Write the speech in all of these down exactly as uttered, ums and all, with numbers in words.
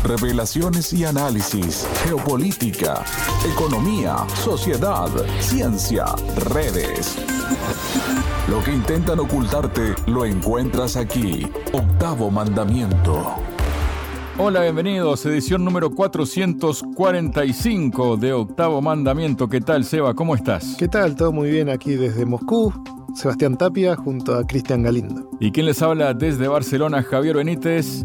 revelaciones y análisis, geopolítica, economía, sociedad, ciencia, redes. Lo que intentan ocultarte lo encuentras aquí. Octavo Mandamiento. Hola, bienvenidos. Edición número cuatrocientos cuarenta y cinco de Octavo Mandamiento. ¿Qué tal, Seba? ¿Cómo estás? ¿Qué tal? Todo muy bien aquí desde Moscú. Sebastián Tapia junto a Cristian Galindo. ¿Y quién les habla desde Barcelona? Javier Benítez.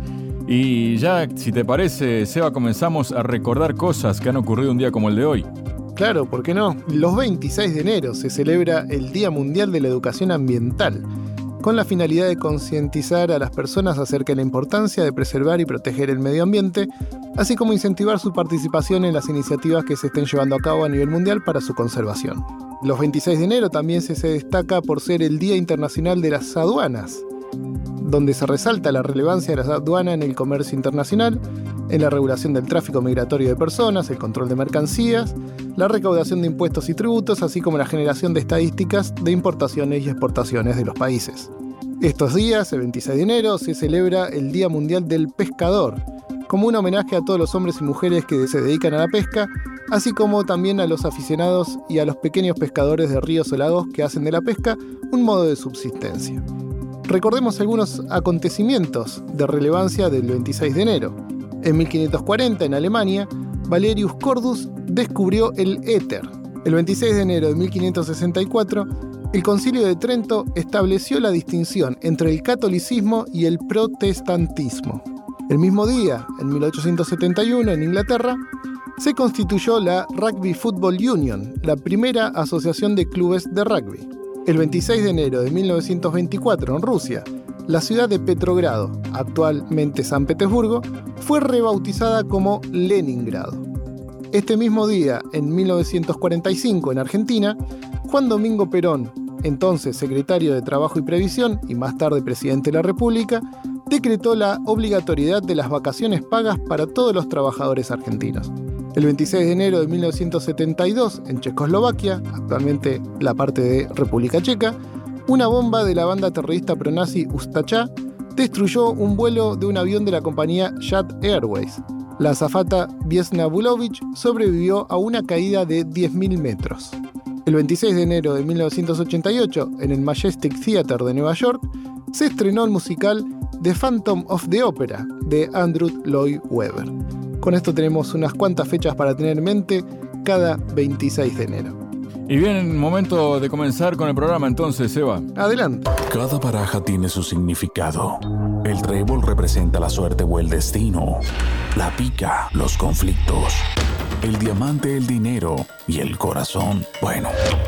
Y ya, si te parece, Seba, comenzamos a recordar cosas que han ocurrido un día como el de hoy. Claro, ¿por qué no? Los veintiséis de enero se celebra el Día Mundial de la Educación Ambiental, con la finalidad de concientizar a las personas acerca de la importancia de preservar y proteger el medio ambiente, así como incentivar su participación en las iniciativas que se estén llevando a cabo a nivel mundial para su conservación. Los veintiséis de enero también se, se destaca por ser el Día Internacional de las Aduanas, donde se resalta la relevancia de la aduana en el comercio internacional, en la regulación del tráfico migratorio de personas, el control de mercancías, la recaudación de impuestos y tributos, así como la generación de estadísticas de importaciones y exportaciones de los países. Estos días, el veintiséis de enero, se celebra el Día Mundial del Pescador, como un homenaje a todos los hombres y mujeres que se dedican a la pesca, así como también a los aficionados y a los pequeños pescadores de ríos o lagos que hacen de la pesca un modo de subsistencia. Recordemos algunos acontecimientos de relevancia del veintiséis de enero. En mil quinientos cuarenta, en Alemania, Valerius Cordus descubrió el éter. El veintiséis de enero de mil quinientos sesenta y cuatro, el Concilio de Trento estableció la distinción entre el catolicismo y el protestantismo. El mismo día, en mil ochocientos setenta y uno, en Inglaterra, se constituyó la Rugby Football Union, la primera asociación de clubes de rugby. El veintiséis de enero de mil novecientos veinticuatro, en Rusia, la ciudad de Petrogrado, actualmente San Petersburgo, fue rebautizada como Leningrado. Este mismo día, en mil novecientos cuarenta y cinco, en Argentina, Juan Domingo Perón, entonces secretario de Trabajo y Previsión y más tarde presidente de la República, decretó la obligatoriedad de las vacaciones pagas para todos los trabajadores argentinos. El veintiséis de enero de mil novecientos setenta y dos, en Checoslovaquia, actualmente la parte de República Checa, una bomba de la banda terrorista pronazi Ustacha destruyó un vuelo de un avión de la compañía Jet Airways. La azafata Viesna Bulovich sobrevivió a una caída de diez mil metros. El veintiséis de enero de mil novecientos ochenta y ocho, en el Majestic Theater de Nueva York, se estrenó el musical The Phantom of the Opera de Andrew Lloyd Webber. Con esto tenemos unas cuantas fechas para tener en mente cada veintiséis de enero. Y bien, momento de comenzar con el programa entonces, Seba. Adelante. Cada baraja tiene su significado. El trébol representa la suerte o el destino. La pica, los conflictos. El diamante, el dinero. Y el corazón, bueno,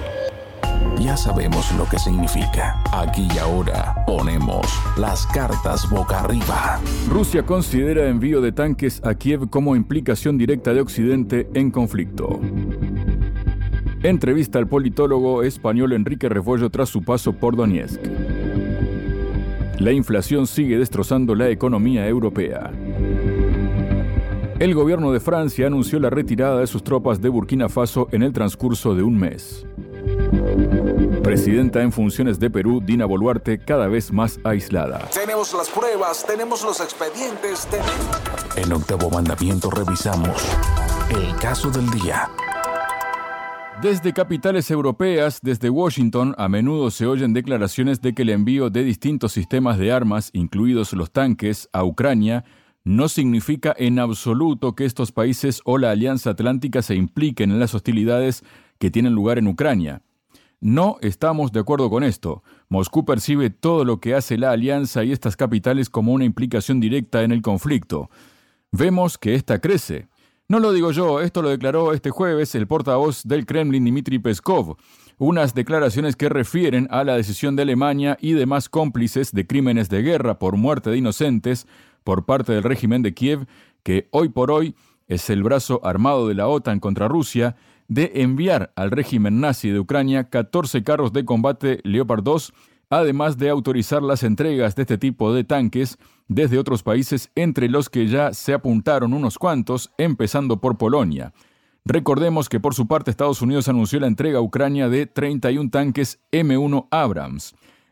ya sabemos lo que significa. Aquí y ahora ponemos las cartas boca arriba. Rusia considera envío de tanques a Kiev como implicación directa de Occidente en conflicto. Entrevista al politólogo español Enrique Rebollo tras su paso por Donetsk. La inflación sigue destrozando la economía europea. El gobierno de Francia anunció la retirada de sus tropas de Burkina Faso en el transcurso de un mes. Presidenta en funciones de Perú, Dina Boluarte, cada vez más aislada. Tenemos las pruebas, tenemos los expedientes. Ten... En Octavo Mandamiento revisamos el caso del día. Desde capitales europeas, desde Washington, a menudo se oyen declaraciones de que el envío de distintos sistemas de armas, incluidos los tanques, a Ucrania, no significa en absoluto que estos países o la Alianza Atlántica se impliquen en las hostilidades que tienen lugar en Ucrania. No estamos de acuerdo con esto. Moscú percibe todo lo que hace la Alianza y estas capitales como una implicación directa en el conflicto. Vemos que esta crece. No lo digo yo, esto lo declaró este jueves el portavoz del Kremlin, Dmitry Peskov. Unas declaraciones que refieren a la decisión de Alemania y demás cómplices de crímenes de guerra por muerte de inocentes por parte del régimen de Kiev, que hoy por hoy es el brazo armado de la OTAN contra Rusia, de enviar al régimen nazi de Ucrania catorce carros de combate Leopard dos, además de autorizar las entregas de este tipo de tanques desde otros países, entre los que ya se apuntaron unos cuantos, empezando por Polonia. Recordemos que por su parte Estados Unidos anunció la entrega a Ucrania de treinta y un tanques eme uno Abrams.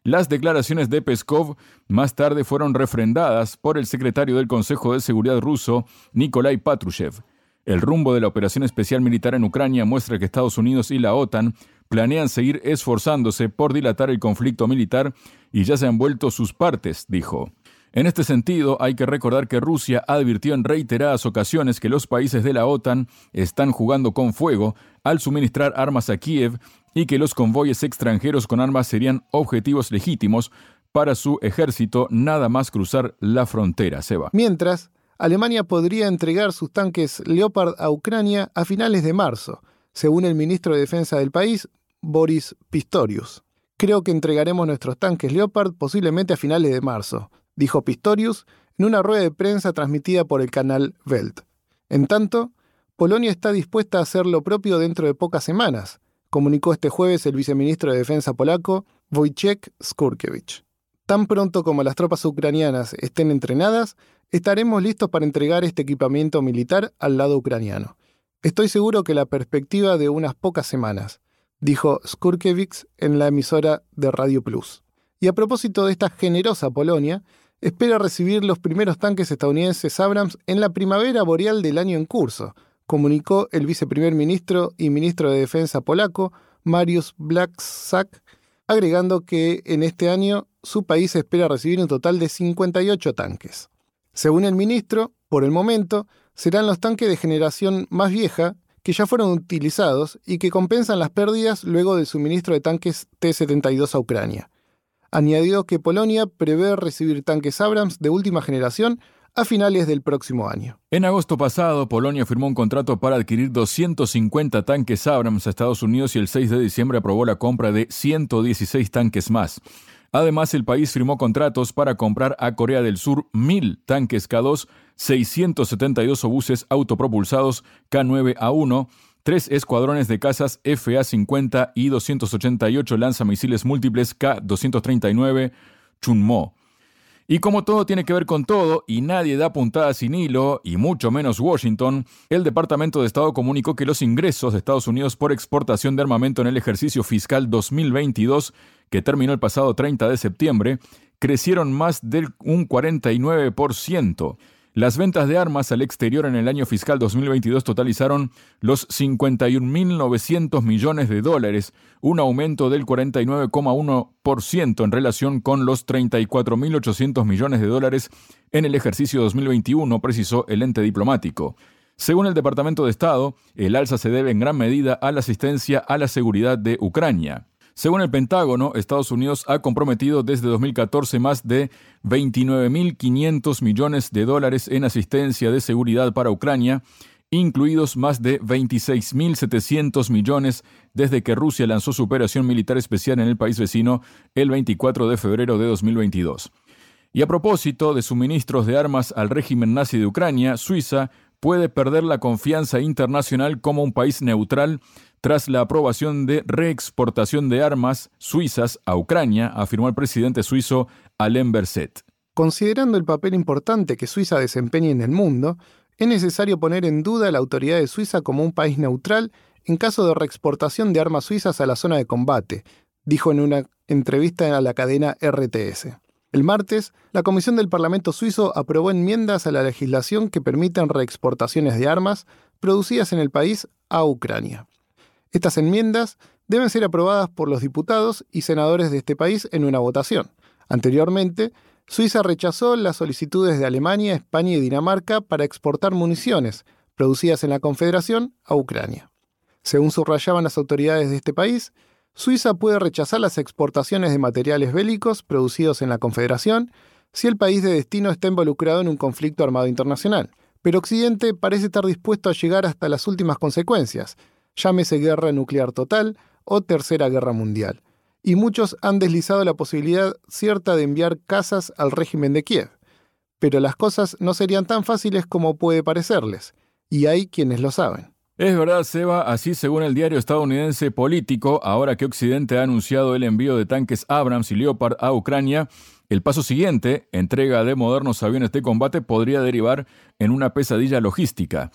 Las declaraciones de Peskov más tarde fueron refrendadas por el secretario del Consejo de Seguridad ruso, Nikolai Patrushev. El rumbo de la operación especial militar en Ucrania muestra que Estados Unidos y la OTAN planean seguir esforzándose por dilatar el conflicto militar y ya se han vuelto sus partes, dijo. En este sentido, hay que recordar que Rusia advirtió en reiteradas ocasiones que los países de la OTAN están jugando con fuego al suministrar armas a Kiev y que los convoyes extranjeros con armas serían objetivos legítimos para su ejército nada más cruzar la frontera, Seba. Mientras, Alemania podría entregar sus tanques Leopard a Ucrania a finales de marzo, según el ministro de Defensa del país, Boris Pistorius. Creo que entregaremos nuestros tanques Leopard posiblemente a finales de marzo, dijo Pistorius en una rueda de prensa transmitida por el canal Welt. En tanto, Polonia está dispuesta a hacer lo propio dentro de pocas semanas, comunicó este jueves el viceministro de Defensa polaco, Wojciech Skurkiewicz. Tan pronto como las tropas ucranianas estén entrenadas, estaremos listos para entregar este equipamiento militar al lado ucraniano. Estoy seguro que la perspectiva de unas pocas semanas, dijo Skurkiewicz en la emisora de Radio Plus. Y a propósito de esta generosa Polonia, espera recibir los primeros tanques estadounidenses Abrams en la primavera boreal del año en curso, comunicó el viceprimer ministro y ministro de Defensa polaco, Mariusz Błaszczak, agregando que en este año su país espera recibir un total de cincuenta y ocho tanques. Según el ministro, por el momento, serán los tanques de generación más vieja que ya fueron utilizados y que compensan las pérdidas luego del suministro de tanques T setenta y dos a Ucrania. Añadió que Polonia prevé recibir tanques Abrams de última generación a finales del próximo año. En agosto pasado, Polonia firmó un contrato para adquirir doscientos cincuenta tanques Abrams a Estados Unidos y el seis de diciembre aprobó la compra de ciento dieciséis tanques más. Además, el país firmó contratos para comprar a Corea del Sur mil tanques K dos, seiscientos setenta y dos obuses autopropulsados K nueve A uno, tres escuadrones de cazas F A cincuenta y doscientos ochenta y ocho lanzamisiles múltiples K doscientos treinta y nueve Chunmo. Y como todo tiene que ver con todo y nadie da puntada sin hilo, y mucho menos Washington, el Departamento de Estado comunicó que los ingresos de Estados Unidos por exportación de armamento en el ejercicio fiscal dos mil veintidós, que terminó el pasado treinta de septiembre, crecieron más del un cuarenta y nueve por ciento. Las ventas de armas al exterior en el año fiscal dos mil veintidós totalizaron los cincuenta y un mil novecientos millones de dólares, un aumento del cuarenta y nueve coma uno por ciento en relación con los treinta y cuatro mil ochocientos millones de dólares en el ejercicio dos mil veintiuno, precisó el ente diplomático. Según el Departamento de Estado, el alza se debe en gran medida a la asistencia a la seguridad de Ucrania. Según el Pentágono, Estados Unidos ha comprometido desde dos mil catorce más de veintinueve mil quinientos millones de dólares en asistencia de seguridad para Ucrania, incluidos más de veintiséis mil setecientos millones desde que Rusia lanzó su operación militar especial en el país vecino el veinticuatro de febrero de dos mil veintidós. Y a propósito de suministros de armas al régimen nazi de Ucrania, Suiza puede perder la confianza internacional como un país neutral tras la aprobación de reexportación de armas suizas a Ucrania, afirmó el presidente suizo Alain Berset. Considerando el papel importante que Suiza desempeña en el mundo, es necesario poner en duda la autoridad de Suiza como un país neutral en caso de reexportación de armas suizas a la zona de combate, dijo en una entrevista a la cadena R T S. El martes, la Comisión del Parlamento suizo aprobó enmiendas a la legislación que permiten reexportaciones de armas producidas en el país a Ucrania. Estas enmiendas deben ser aprobadas por los diputados y senadores de este país en una votación. Anteriormente, Suiza rechazó las solicitudes de Alemania, España y Dinamarca para exportar municiones producidas en la Confederación a Ucrania. Según subrayaban las autoridades de este país, Suiza puede rechazar las exportaciones de materiales bélicos producidos en la Confederación si el país de destino está involucrado en un conflicto armado internacional. Pero Occidente parece estar dispuesto a llegar hasta las últimas consecuencias, llámese guerra nuclear total o tercera guerra mundial. Y muchos han deslizado la posibilidad cierta de enviar cazas al régimen de Kiev. Pero las cosas no serían tan fáciles como puede parecerles, y hay quienes lo saben. Es verdad, Seba, así según el diario estadounidense Político, ahora que Occidente ha anunciado el envío de tanques Abrams y Leopard a Ucrania, el paso siguiente, entrega de modernos aviones de combate, podría derivar en una pesadilla logística.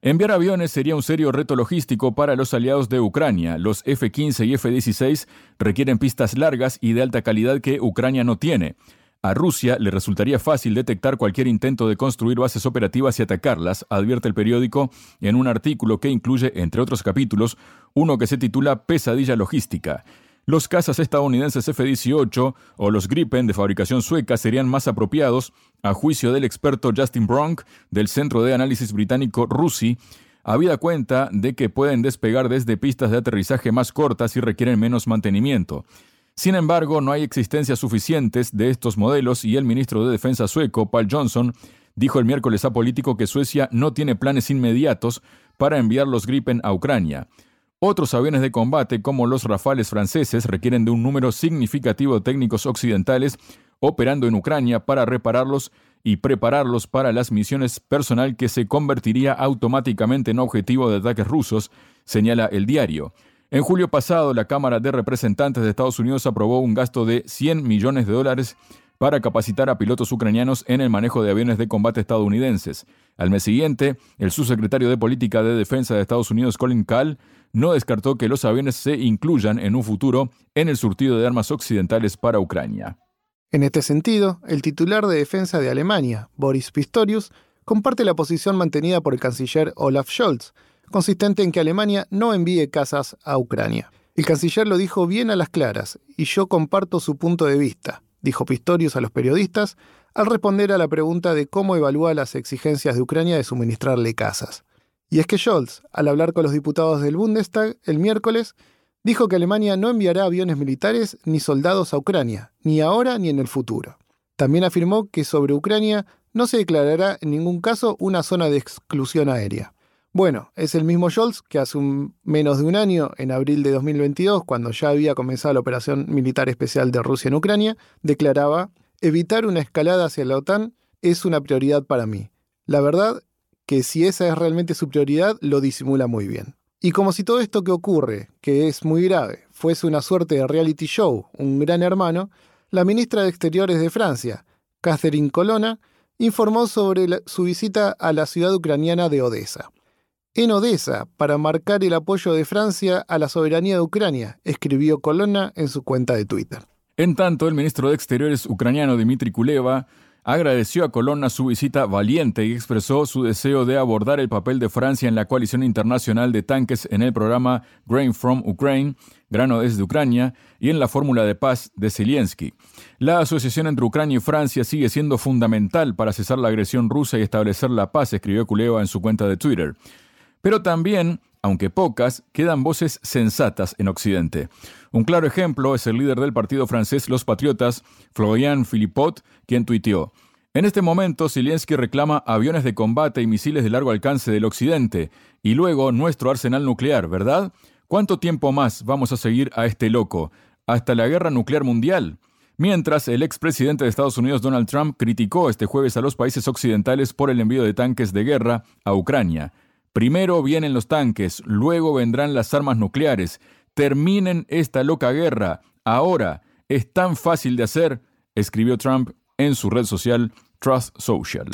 Enviar aviones sería un serio reto logístico para los aliados de Ucrania. Los F quince y F dieciséis requieren pistas largas y de alta calidad que Ucrania no tiene. A Rusia le resultaría fácil detectar cualquier intento de construir bases operativas y atacarlas, advierte el periódico en un artículo que incluye, entre otros capítulos, uno que se titula Pesadilla logística. Los cazas estadounidenses F dieciocho o los Gripen de fabricación sueca serían más apropiados, a juicio del experto Justin Bronk del Centro de Análisis Británico R U S I, habida cuenta de que pueden despegar desde pistas de aterrizaje más cortas y requieren menos mantenimiento. Sin embargo, no hay existencias suficientes de estos modelos y el ministro de Defensa sueco, Pál Johnson, dijo el miércoles a Político que Suecia no tiene planes inmediatos para enviar los Gripen a Ucrania. Otros aviones de combate, como los Rafales franceses, requieren de un número significativo de técnicos occidentales operando en Ucrania para repararlos y prepararlos para las misiones, personal que se convertiría automáticamente en objetivo de ataques rusos, señala el diario. En julio pasado, la Cámara de Representantes de Estados Unidos aprobó un gasto de cien millones de dólares para capacitar a pilotos ucranianos en el manejo de aviones de combate estadounidenses. Al mes siguiente, el subsecretario de Política de Defensa de Estados Unidos, Colin Kahl, no descartó que los aviones se incluyan en un futuro en el surtido de armas occidentales para Ucrania. En este sentido, el titular de Defensa de Alemania, Boris Pistorius, comparte la posición mantenida por el canciller Olaf Scholz, consistente en que Alemania no envíe cazas a Ucrania. El canciller lo dijo bien a las claras, y yo comparto su punto de vista, dijo Pistorius a los periodistas, al responder a la pregunta de cómo evalúa las exigencias de Ucrania de suministrarle cazas. Y es que Scholz, al hablar con los diputados del Bundestag el miércoles, dijo que Alemania no enviará aviones militares ni soldados a Ucrania, ni ahora ni en el futuro. También afirmó que sobre Ucrania no se declarará en ningún caso una zona de exclusión aérea. Bueno, es el mismo Scholz que hace un, menos de un año, en abril de dos mil veintidós, cuando ya había comenzado la operación militar especial de Rusia en Ucrania, declaraba: evitar una escalada hacia la OTAN es una prioridad para mí. La verdad que si esa es realmente su prioridad, lo disimula muy bien. Y como si todo esto que ocurre, que es muy grave, fuese una suerte de reality show, un gran hermano, la ministra de Exteriores de Francia, Catherine Colonna, informó sobre la, su visita a la ciudad ucraniana de Odessa. En Odessa, para marcar el apoyo de Francia a la soberanía de Ucrania, escribió Colonna en su cuenta de Twitter. En tanto, el ministro de Exteriores ucraniano Dmitry Kuleba agradeció a Colonna su visita valiente y expresó su deseo de abordar el papel de Francia en la coalición internacional de tanques en el programa Grain from Ukraine, grano desde Ucrania, y en la fórmula de paz de Zelensky. La asociación entre Ucrania y Francia sigue siendo fundamental para cesar la agresión rusa y establecer la paz, escribió Kuleba en su cuenta de Twitter. Pero también, aunque pocas, quedan voces sensatas en Occidente. Un claro ejemplo es el líder del partido francés Los Patriotas, Florian Philippot, quien tuiteó: en este momento, Zelensky reclama aviones de combate y misiles de largo alcance del Occidente, y luego nuestro arsenal nuclear, ¿verdad? ¿Cuánto tiempo más vamos a seguir a este loco? ¿Hasta la guerra nuclear mundial? Mientras, el expresidente de Estados Unidos, Donald Trump, criticó este jueves a los países occidentales por el envío de tanques de guerra a Ucrania. Primero vienen los tanques, luego vendrán las armas nucleares. Terminen esta loca guerra. Ahora, es tan fácil de hacer, escribió Trump en su red social Truth Social.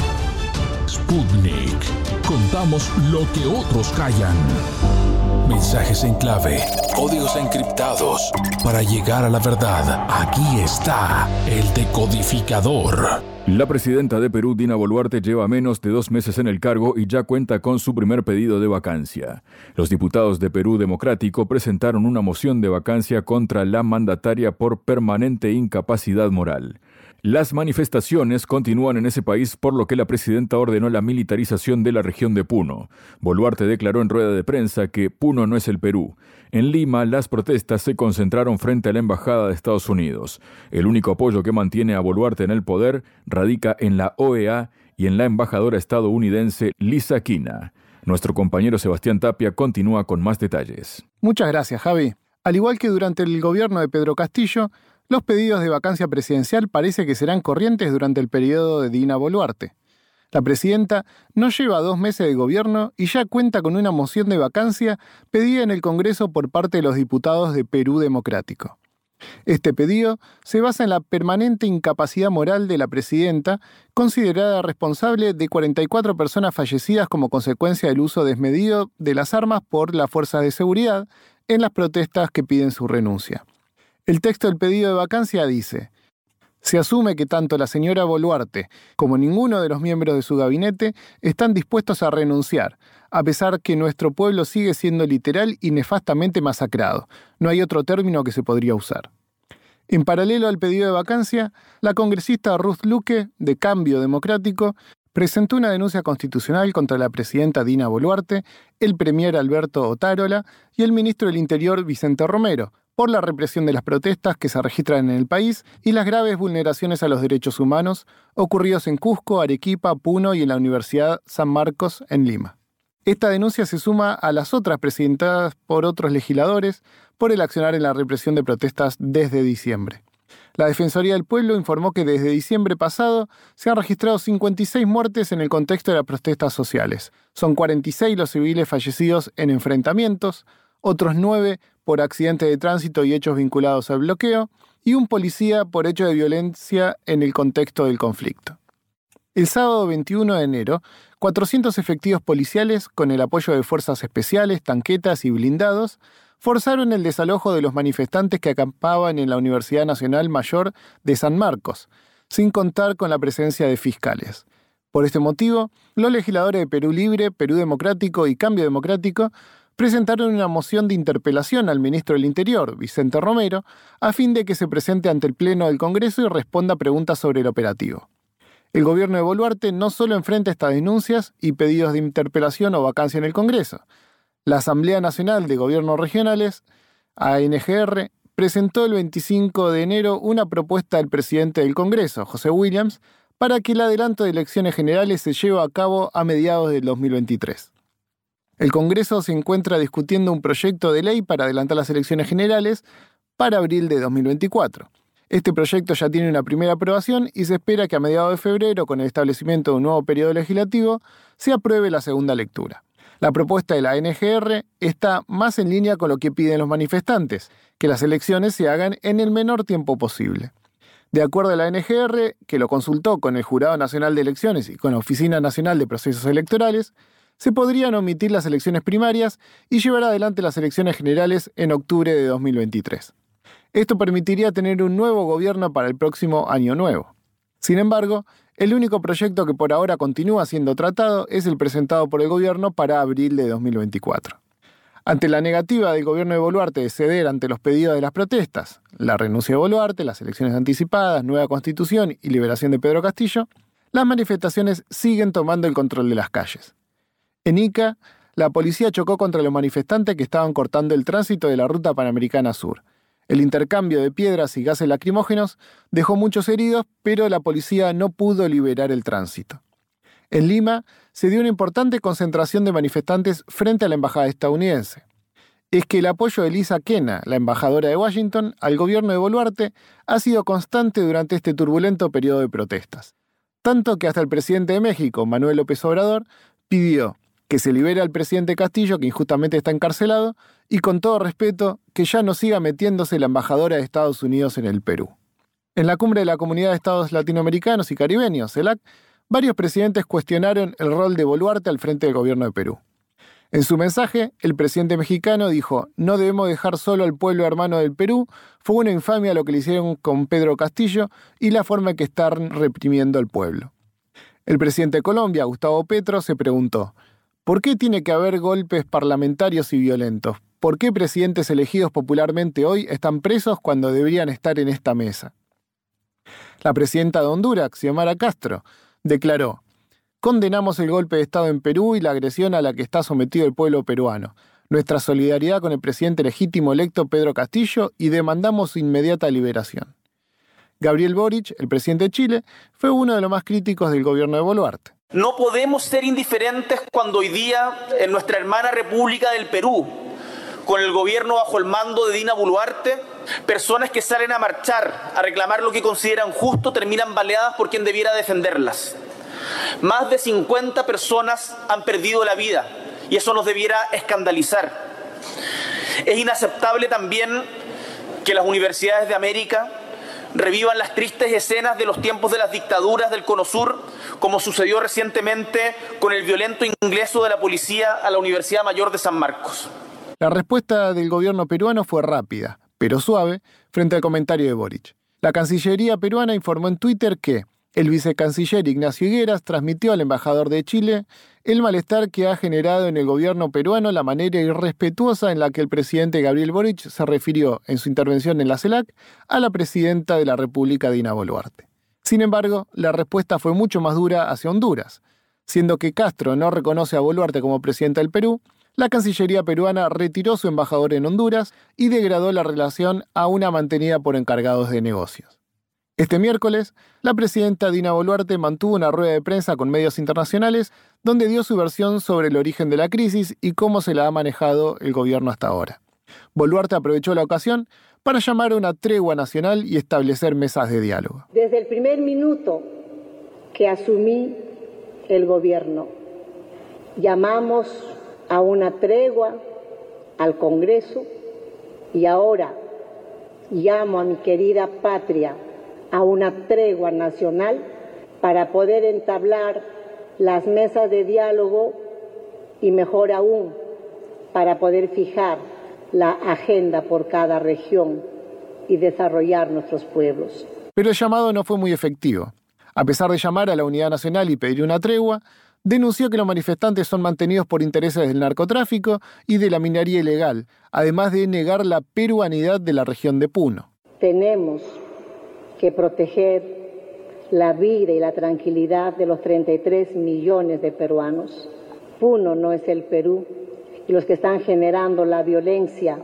Sputnik. Contamos lo que otros callan. Mensajes en clave, códigos encriptados. Para llegar a la verdad, aquí está el decodificador. La presidenta de Perú, Dina Boluarte, lleva menos de dos meses en el cargo y ya cuenta con su primer pedido de vacancia. Los diputados de Perú Democrático presentaron una moción de vacancia contra la mandataria por permanente incapacidad moral. Las manifestaciones continúan en ese país, por lo que la presidenta ordenó la militarización de la región de Puno. Boluarte declaró en rueda de prensa que Puno no es el Perú. En Lima, las protestas se concentraron frente a la Embajada de Estados Unidos. El único apoyo que mantiene a Boluarte en el poder radica en la O E A y en la embajadora estadounidense Lisa Quina. Nuestro compañero Sebastián Tapia continúa con más detalles. Muchas gracias, Javi. Al igual que durante el gobierno de Pedro Castillo, los pedidos de vacancia presidencial parece que serán corrientes durante el periodo de Dina Boluarte. La presidenta no lleva dos meses de gobierno y ya cuenta con una moción de vacancia pedida en el Congreso por parte de los diputados de Perú Democrático. Este pedido se basa en la permanente incapacidad moral de la presidenta, considerada responsable de cuarenta y cuatro personas fallecidas como consecuencia del uso desmedido de las armas por las fuerzas de seguridad en las protestas que piden su renuncia. El texto del pedido de vacancia dice: se asume que tanto la señora Boluarte como ninguno de los miembros de su gabinete están dispuestos a renunciar, a pesar que nuestro pueblo sigue siendo literal y nefastamente masacrado. No hay otro término que se podría usar. En paralelo al pedido de vacancia, la congresista Ruth Luque, de Cambio Democrático, presentó una denuncia constitucional contra la presidenta Dina Boluarte, el premier Alberto Otárola y el ministro del Interior Vicente Romero, por la represión de las protestas que se registran en el país y las graves vulneraciones a los derechos humanos ocurridos en Cusco, Arequipa, Puno y en la Universidad San Marcos en Lima. Esta denuncia se suma a las otras presentadas por otros legisladores por el accionar en la represión de protestas desde diciembre. La Defensoría del Pueblo informó que desde diciembre pasado se han registrado cincuenta y seis muertes en el contexto de las protestas sociales. Son cuarenta y seis los civiles fallecidos en enfrentamientos, otros nueve por accidentes de tránsito y hechos vinculados al bloqueo, y un policía por hecho de violencia en el contexto del conflicto. El sábado veintiuno de enero, cuatrocientos efectivos policiales, con el apoyo de fuerzas especiales, tanquetas y blindados, forzaron el desalojo de los manifestantes que acampaban en la Universidad Nacional Mayor de San Marcos, sin contar con la presencia de fiscales. Por este motivo, los legisladores de Perú Libre, Perú Democrático y Cambio Democrático presentaron una moción de interpelación al ministro del Interior, Vicente Romero, a fin de que se presente ante el Pleno del Congreso y responda preguntas sobre el operativo. El gobierno de Boluarte no solo enfrenta estas denuncias y pedidos de interpelación o vacancia en el Congreso. La Asamblea Nacional de Gobiernos Regionales, A N G R, presentó el veinticinco de enero una propuesta al presidente del Congreso, José Williams, para que el adelanto de elecciones generales se lleve a cabo a mediados del dos mil veintitrés. El Congreso se encuentra discutiendo un proyecto de ley para adelantar las elecciones generales para abril de dos mil veinticuatro. Este proyecto ya tiene una primera aprobación y se espera que a mediados de febrero, con el establecimiento de un nuevo periodo legislativo, se apruebe la segunda lectura. La propuesta de la A N G R está más en línea con lo que piden los manifestantes, que las elecciones se hagan en el menor tiempo posible. De acuerdo a la A N G R, que lo consultó con el Jurado Nacional de Elecciones y con la Oficina Nacional de Procesos Electorales, se podrían omitir las elecciones primarias y llevar adelante las elecciones generales en octubre de dos mil veintitrés. Esto permitiría tener un nuevo gobierno para el próximo año nuevo. Sin embargo, el único proyecto que por ahora continúa siendo tratado es el presentado por el gobierno para abril de dos mil veinticuatro. Ante la negativa del gobierno de Boluarte de ceder ante los pedidos de las protestas, la renuncia de Boluarte, las elecciones anticipadas, nueva constitución y liberación de Pedro Castillo, las manifestaciones siguen tomando el control de las calles. En Ica, la policía chocó contra los manifestantes que estaban cortando el tránsito de la ruta Panamericana Sur. El intercambio de piedras y gases lacrimógenos dejó muchos heridos, pero la policía no pudo liberar el tránsito. En Lima se dio una importante concentración de manifestantes frente a la embajada estadounidense. Es que el apoyo de Lisa Kena, la embajadora de Washington, al gobierno de Boluarte ha sido constante durante este turbulento periodo de protestas. Tanto que hasta el presidente de México, Manuel López Obrador, pidió que se libere al presidente Castillo, que injustamente está encarcelado, y con todo respeto, que ya no siga metiéndose la embajadora de Estados Unidos en el Perú. En la cumbre de la Comunidad de Estados Latinoamericanos y Caribeños, CELAC, varios presidentes cuestionaron el rol de Boluarte al frente del gobierno de Perú. En su mensaje, el presidente mexicano dijo: «No debemos dejar solo al pueblo hermano del Perú, fue una infamia lo que le hicieron con Pedro Castillo y la forma en que están reprimiendo al pueblo». El presidente de Colombia, Gustavo Petro, se preguntó: ¿por qué tiene que haber golpes parlamentarios y violentos? ¿Por qué presidentes elegidos popularmente hoy están presos cuando deberían estar en esta mesa? La presidenta de Honduras, Xiomara Castro, declaró: «Condenamos el golpe de Estado en Perú y la agresión a la que está sometido el pueblo peruano. Nuestra solidaridad con el presidente legítimo electo Pedro Castillo y demandamos su inmediata liberación». Gabriel Boric, el presidente de Chile, fue uno de los más críticos del gobierno de Boluarte. No podemos ser indiferentes cuando hoy día en nuestra hermana República del Perú, con el gobierno bajo el mando de Dina Boluarte, personas que salen a marchar, a reclamar lo que consideran justo, terminan baleadas por quien debiera defenderlas. Más de cincuenta personas han perdido la vida y eso nos debiera escandalizar. Es inaceptable también que las universidades de América revivan las tristes escenas de los tiempos de las dictaduras del Cono Sur, como sucedió recientemente con el violento ingreso de la policía a la Universidad Mayor de San Marcos. La respuesta del gobierno peruano fue rápida, pero suave, frente al comentario de Boric. La Cancillería peruana informó en Twitter que el vicecanciller Ignacio Higueras transmitió al embajador de Chile el malestar que ha generado en el gobierno peruano la manera irrespetuosa en la que el presidente Gabriel Boric se refirió en su intervención en la CELAC a la presidenta de la República, Dina Boluarte. Sin embargo, la respuesta fue mucho más dura hacia Honduras. Siendo que Castro no reconoce a Boluarte como presidenta del Perú, la Cancillería peruana retiró su embajador en Honduras y degradó la relación a una mantenida por encargados de negocios. Este miércoles, la presidenta Dina Boluarte mantuvo una rueda de prensa con medios internacionales donde dio su versión sobre el origen de la crisis y cómo se la ha manejado el gobierno hasta ahora. Boluarte aprovechó la ocasión para llamar a una tregua nacional y establecer mesas de diálogo. Desde el primer minuto que asumí el gobierno, llamamos a una tregua al Congreso y ahora llamo a mi querida patria a una tregua nacional para poder entablar las mesas de diálogo y, mejor aún, para poder fijar la agenda por cada región y desarrollar nuestros pueblos. Pero el llamado no fue muy efectivo. A pesar de llamar a la unidad nacional y pedir una tregua, denunció que los manifestantes son mantenidos por intereses del narcotráfico y de la minería ilegal, además de negar la peruanidad de la región de Puno. Tenemos que proteger la vida y la tranquilidad de los treinta y tres millones de peruanos. Puno no es el Perú, y los que están generando la violencia,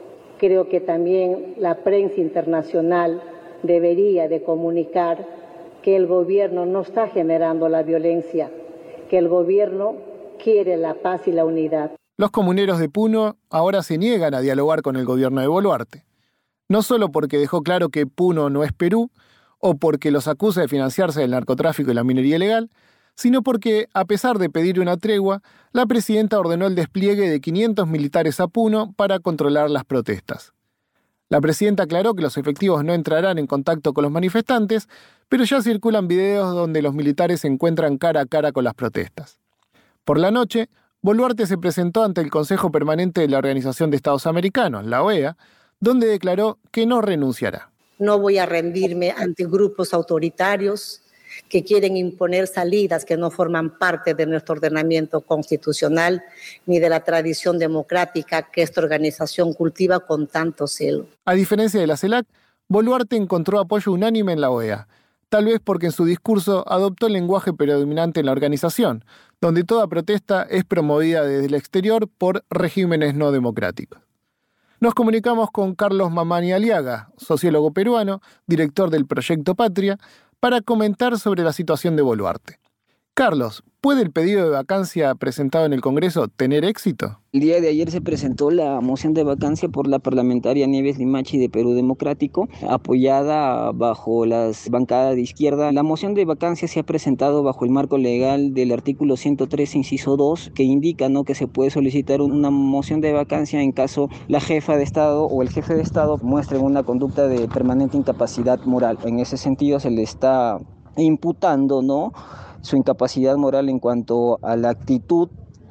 creo que también la prensa internacional debería de comunicar que el gobierno no está generando la violencia, que el gobierno quiere la paz y la unidad. Los comuneros de Puno ahora se niegan a dialogar con el gobierno de Boluarte. No solo porque dejó claro que Puno no es Perú, o porque los acusa de financiarse del narcotráfico y la minería ilegal, sino porque, a pesar de pedir una tregua, la presidenta ordenó el despliegue de quinientos militares a Puno para controlar las protestas. La presidenta aclaró que los efectivos no entrarán en contacto con los manifestantes, pero ya circulan videos donde los militares se encuentran cara a cara con las protestas. Por la noche, Boluarte se presentó ante el Consejo Permanente de la Organización de Estados Americanos, la O E A, donde declaró que no renunciará. No voy a rendirme ante grupos autoritarios que quieren imponer salidas que no forman parte de nuestro ordenamiento constitucional ni de la tradición democrática que esta organización cultiva con tanto celo. A diferencia de la CELAC, Boluarte encontró apoyo unánime en la O E A, tal vez porque en su discurso adoptó el lenguaje predominante en la organización, donde toda protesta es promovida desde el exterior por regímenes no democráticos. Nos comunicamos con Carlos Mamani Aliaga, sociólogo peruano, director del Proyecto Patria, para comentar sobre la situación de Boluarte. Carlos, ¿puede el pedido de vacancia presentado en el Congreso tener éxito? El día de ayer se presentó la moción de vacancia por la parlamentaria Nieves Limachi de Perú Democrático, apoyada bajo las bancadas de izquierda. La moción de vacancia se ha presentado bajo el marco legal del artículo ciento tres, inciso dos, que indica, ¿no?, que se puede solicitar una moción de vacancia en caso la jefa de Estado o el jefe de Estado muestren una conducta de permanente incapacidad moral. En ese sentido se le está imputando, ¿no?, su incapacidad moral en cuanto a la actitud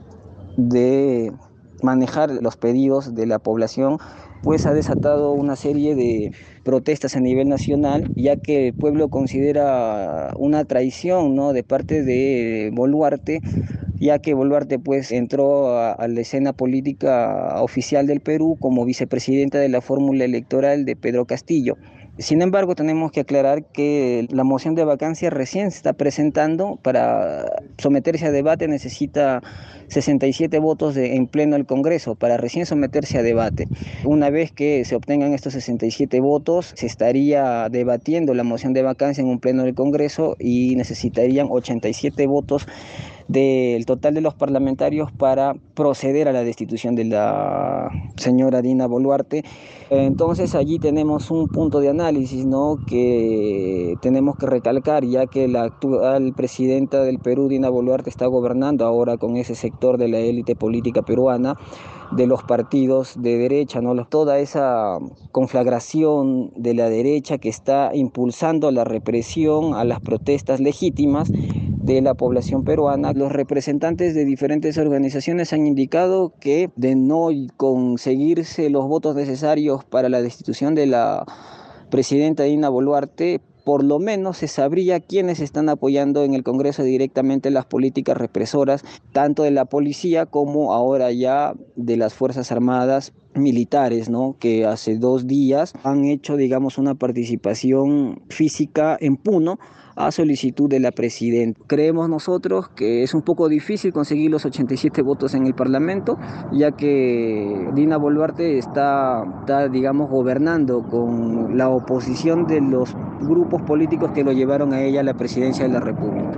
de manejar los pedidos de la población, pues ha desatado una serie de protestas a nivel nacional, ya que el pueblo considera una traición, ¿no?, de parte de Boluarte, ya que Boluarte pues entró a, a la escena política oficial del Perú como vicepresidenta de la fórmula electoral de Pedro Castillo. Sin embargo, tenemos que aclarar que la moción de vacancia recién se está presentando. Para someterse a debate necesita sesenta y siete votos de, en pleno del Congreso para recién someterse a debate. Una vez que se obtengan estos sesenta y siete votos, se estaría debatiendo la moción de vacancia en un pleno del Congreso y necesitarían ochenta y siete votos del total de los parlamentarios para proceder a la destitución de la señora Dina Boluarte. Entonces allí tenemos un punto de análisis, ¿no?, que tenemos que recalcar, ya que la actual presidenta del Perú, Dina Boluarte, está gobernando ahora con ese sector de la élite política peruana, de los partidos de derecha, ¿no? Toda esa conflagración de la derecha que está impulsando la represión a las protestas legítimas de la población peruana. Los representantes de diferentes organizaciones han indicado que de no conseguirse los votos necesarios para la destitución de la presidenta Dina Boluarte, por lo menos se sabría quiénes están apoyando en el Congreso directamente las políticas represoras, tanto de la policía como ahora ya de las Fuerzas Armadas militares, ¿no?, que hace dos días han hecho, digamos, una participación física en Puno a solicitud de la presidenta. Creemos nosotros que es un poco difícil conseguir los ochenta y siete votos en el Parlamento, ya que Dina Boluarte está, está, digamos, gobernando con la oposición de los grupos políticos que lo llevaron a ella a la presidencia de la República.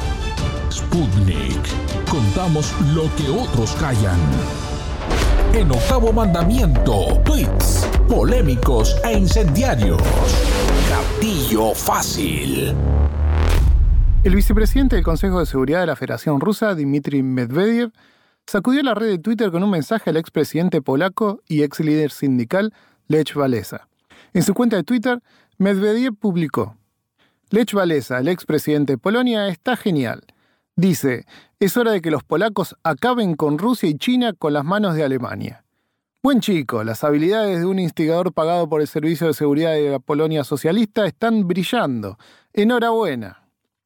Sputnik. Contamos lo que otros callan. En Octavo Mandamiento, tweets polémicos e incendiarios. Gatillo fácil. El vicepresidente del Consejo de Seguridad de la Federación Rusa, Dmitry Medvedev, sacudió la red de Twitter con un mensaje al expresidente polaco y ex líder sindical Lech Walesa. En su cuenta de Twitter, Medvedev publicó: Lech Walesa, el expresidente de Polonia, está genial. Dice, es hora de que los polacos acaben con Rusia y China con las manos de Alemania. Buen chico, las habilidades de un instigador pagado por el Servicio de Seguridad de la Polonia socialista están brillando. Enhorabuena.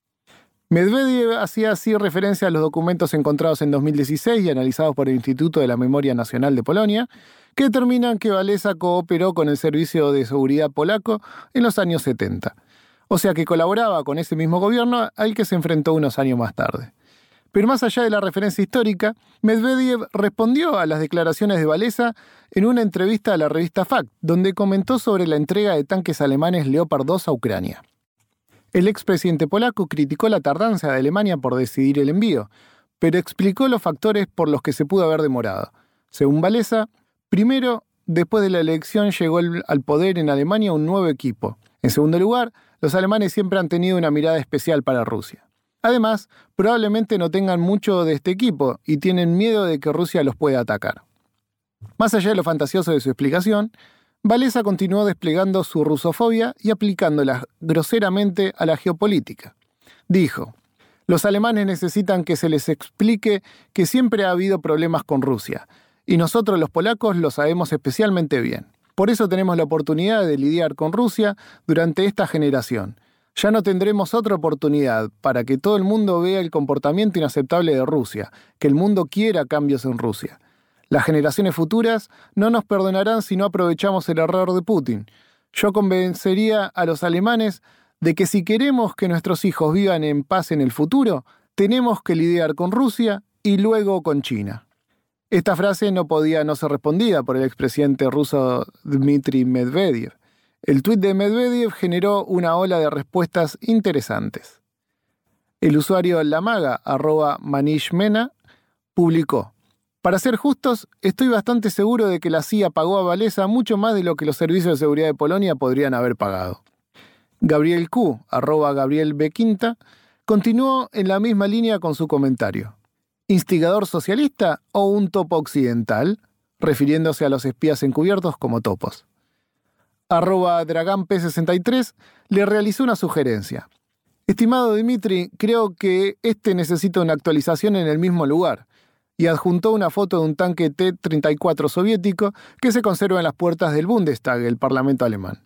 Medvedev hacía así referencia a los documentos encontrados en dos mil dieciséis y analizados por el Instituto de la Memoria Nacional de Polonia, que determinan que Walesa cooperó con el Servicio de Seguridad polaco en los años setenta. O sea que colaboraba con ese mismo gobierno al que se enfrentó unos años más tarde. Pero más allá de la referencia histórica, Medvedev respondió a las declaraciones de Walesa en una entrevista a la revista Fact, donde comentó sobre la entrega de tanques alemanes Leopard dos a Ucrania. El expresidente polaco criticó la tardanza de Alemania por decidir el envío, pero explicó los factores por los que se pudo haber demorado. Según Walesa, primero, después de la elección llegó el, al poder en Alemania un nuevo equipo. En segundo lugar, los alemanes siempre han tenido una mirada especial para Rusia. Además, probablemente no tengan mucho de este equipo y tienen miedo de que Rusia los pueda atacar. Más allá de lo fantasioso de su explicación, Walesa continuó desplegando su rusofobia y aplicándola groseramente a la geopolítica. Dijo, los alemanes necesitan que se les explique que siempre ha habido problemas con Rusia, y nosotros los polacos lo sabemos especialmente bien. Por eso tenemos la oportunidad de lidiar con Rusia durante esta generación. Ya no tendremos otra oportunidad para que todo el mundo vea el comportamiento inaceptable de Rusia, que el mundo quiera cambios en Rusia. Las generaciones futuras no nos perdonarán si no aprovechamos el error de Putin. Yo convencería a los alemanes de que si queremos que nuestros hijos vivan en paz en el futuro, tenemos que lidiar con Rusia y luego con China. Esta frase no podía no ser respondida por el expresidente ruso Dmitry Medvedev. El tuit de Medvedev generó una ola de respuestas interesantes. El usuario Lamaga, arroba manishmena, publicó: para ser justos, estoy bastante seguro de que la C I A pagó a Walesa mucho más de lo que los servicios de seguridad de Polonia podrían haber pagado. Gabriel Q, arroba Gabriel B. Quinta, continuó en la misma línea con su comentario. ¿Instigador socialista o un topo occidental? Refiriéndose a los espías encubiertos como topos. Arroba Dragán P sesenta y tres le realizó una sugerencia. Estimado Dmitry, creo que este necesita una actualización en el mismo lugar, y adjuntó una foto de un tanque T treinta y cuatro soviético que se conserva en las puertas del Bundestag, el Parlamento alemán.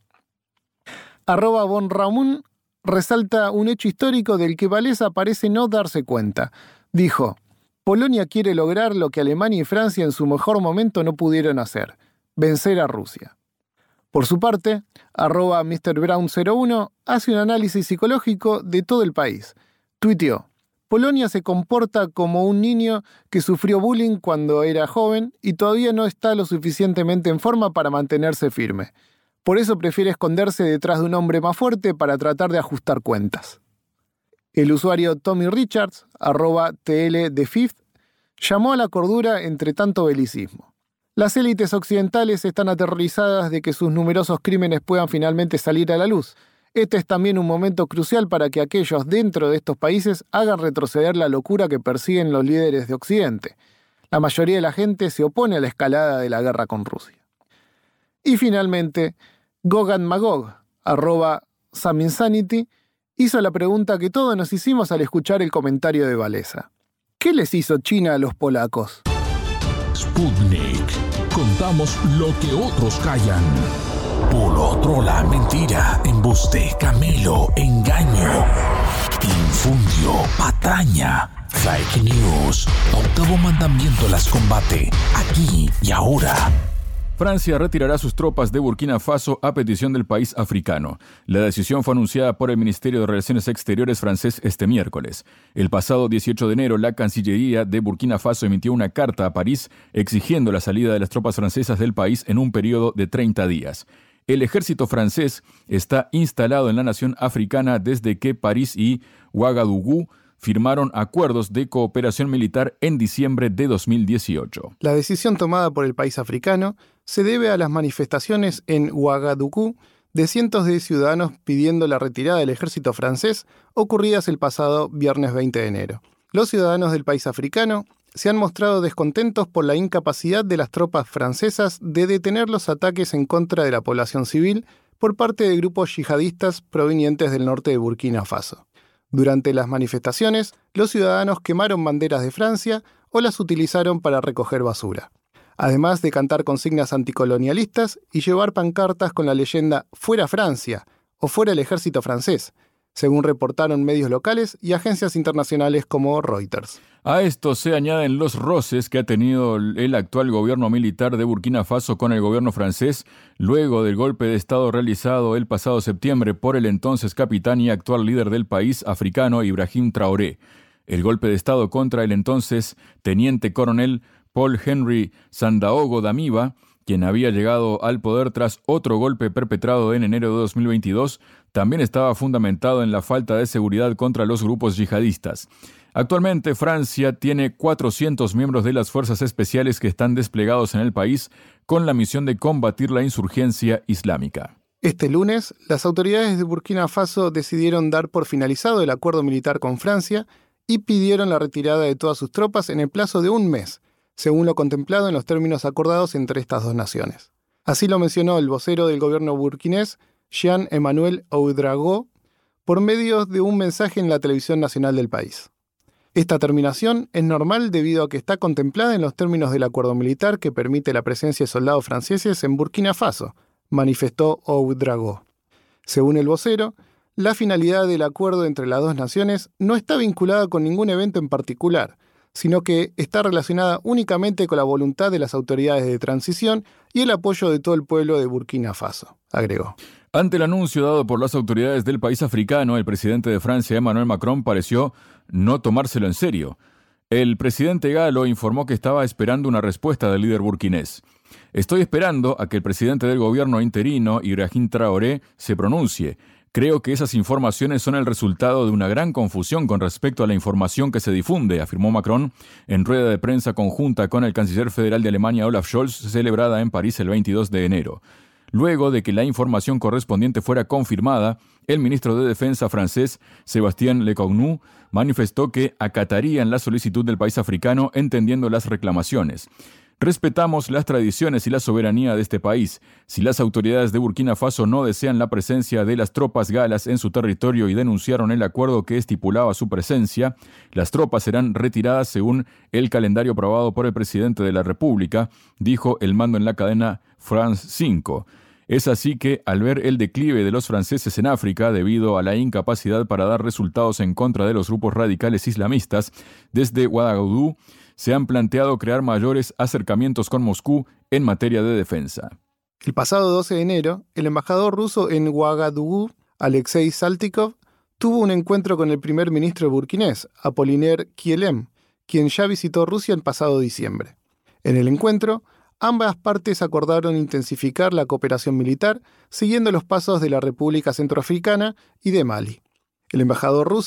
Arroba Von Ramun resalta un hecho histórico del que Walesa parece no darse cuenta. Dijo, Polonia quiere lograr lo que Alemania y Francia en su mejor momento no pudieron hacer, vencer a Rusia. Por su parte, arroba mister Brown cero uno hace un análisis psicológico de todo el país. Tuiteó, Polonia se comporta como un niño que sufrió bullying cuando era joven y todavía no está lo suficientemente en forma para mantenerse firme. Por eso prefiere esconderse detrás de un hombre más fuerte para tratar de ajustar cuentas. El usuario Tommy Richards, arroba T L The Fifth, llamó a la cordura entre tanto belicismo. Las élites occidentales están aterrorizadas de que sus numerosos crímenes puedan finalmente salir a la luz. Este es también un momento crucial para que aquellos dentro de estos países hagan retroceder la locura que persiguen los líderes de Occidente. La mayoría de la gente se opone a la escalada de la guerra con Rusia. Y finalmente, Gogan Magog, arroba Saminsanity, hizo la pregunta que todos nos hicimos al escuchar el comentario de Wałęsa. ¿Qué les hizo China a los polacos? Sputnik. Contamos lo que otros callan. Por otro, la mentira, embuste, camelo, engaño, infundio, patraña, fake news. Octavo mandamiento las combate, aquí y ahora. Francia retirará sus tropas de Burkina Faso a petición del país africano. La decisión fue anunciada por el Ministerio de Relaciones Exteriores francés este miércoles. El pasado dieciocho de enero, la Cancillería de Burkina Faso emitió una carta a París exigiendo la salida de las tropas francesas del país en un periodo de treinta días. El ejército francés está instalado en la nación africana desde que París y Ouagadougou firmaron acuerdos de cooperación militar en diciembre de dos mil dieciocho. La decisión tomada por el país africano se debe a las manifestaciones en Ouagadougou de cientos de ciudadanos pidiendo la retirada del ejército francés ocurridas el pasado viernes veinte de enero. Los ciudadanos del país africano se han mostrado descontentos por la incapacidad de las tropas francesas de detener los ataques en contra de la población civil por parte de grupos yihadistas provenientes del norte de Burkina Faso. Durante las manifestaciones, los ciudadanos quemaron banderas de Francia o las utilizaron para recoger basura, además de cantar consignas anticolonialistas y llevar pancartas con la leyenda «Fuera Francia» o «Fuera el ejército francés», según reportaron medios locales y agencias internacionales como Reuters. A esto se añaden los roces que ha tenido el actual gobierno militar de Burkina Faso con el gobierno francés luego del golpe de Estado realizado el pasado septiembre por el entonces capitán y actual líder del país africano Ibrahim Traoré. El golpe de Estado contra el entonces teniente coronel Paul Henry Sandaogo Damiba, quien había llegado al poder tras otro golpe perpetrado en enero de dos mil veintidós, también estaba fundamentado en la falta de seguridad contra los grupos yihadistas. Actualmente, Francia tiene cuatrocientos miembros de las fuerzas especiales que están desplegados en el país con la misión de combatir la insurgencia islámica. Este lunes, las autoridades de Burkina Faso decidieron dar por finalizado el acuerdo militar con Francia y pidieron la retirada de todas sus tropas en el plazo de un mes, según lo contemplado en los términos acordados entre estas dos naciones. Así lo mencionó el vocero del gobierno burkinés, Jean-Emmanuel Ouedraogo, por medio de un mensaje en la televisión nacional del país. Esta terminación es normal debido a que está contemplada en los términos del acuerdo militar que permite la presencia de soldados franceses en Burkina Faso, manifestó Ouedraogo. Según el vocero, la finalidad del acuerdo entre las dos naciones no está vinculada con ningún evento en particular, sino que está relacionada únicamente con la voluntad de las autoridades de transición y el apoyo de todo el pueblo de Burkina Faso, agregó. Ante el anuncio dado por las autoridades del país africano, el presidente de Francia, Emmanuel Macron, pareció no tomárselo en serio. El presidente galo informó que estaba esperando una respuesta del líder burkinés. Estoy esperando a que el presidente del gobierno interino, Ibrahim Traoré, se pronuncie. Creo que esas informaciones son el resultado de una gran confusión con respecto a la información que se difunde, afirmó Macron en rueda de prensa conjunta con el canciller federal de Alemania, Olaf Scholz, celebrada en París el veintidós de enero. Luego de que la información correspondiente fuera confirmada, el ministro de Defensa francés, Sébastien Lecornu, manifestó que acatarían la solicitud del país africano entendiendo las reclamaciones. Respetamos las tradiciones y la soberanía de este país. Si las autoridades de Burkina Faso no desean la presencia de las tropas galas en su territorio y denunciaron el acuerdo que estipulaba su presencia, las tropas serán retiradas según el calendario aprobado por el presidente de la República, dijo el mando en la cadena France cinco. Es así que, al ver el declive de los franceses en África debido a la incapacidad para dar resultados en contra de los grupos radicales islamistas, desde Ouagadougou se han planteado crear mayores acercamientos con Moscú en materia de defensa. El pasado doce de enero, el embajador ruso en Ouagadougou, Alexei Saltykov, tuvo un encuentro con el primer ministro burkinés, Apollinaire Kyelem, quien ya visitó Rusia el pasado diciembre. En el encuentro, ambas partes acordaron intensificar la cooperación militar siguiendo los pasos de la República Centroafricana y de Mali. El embajador ruso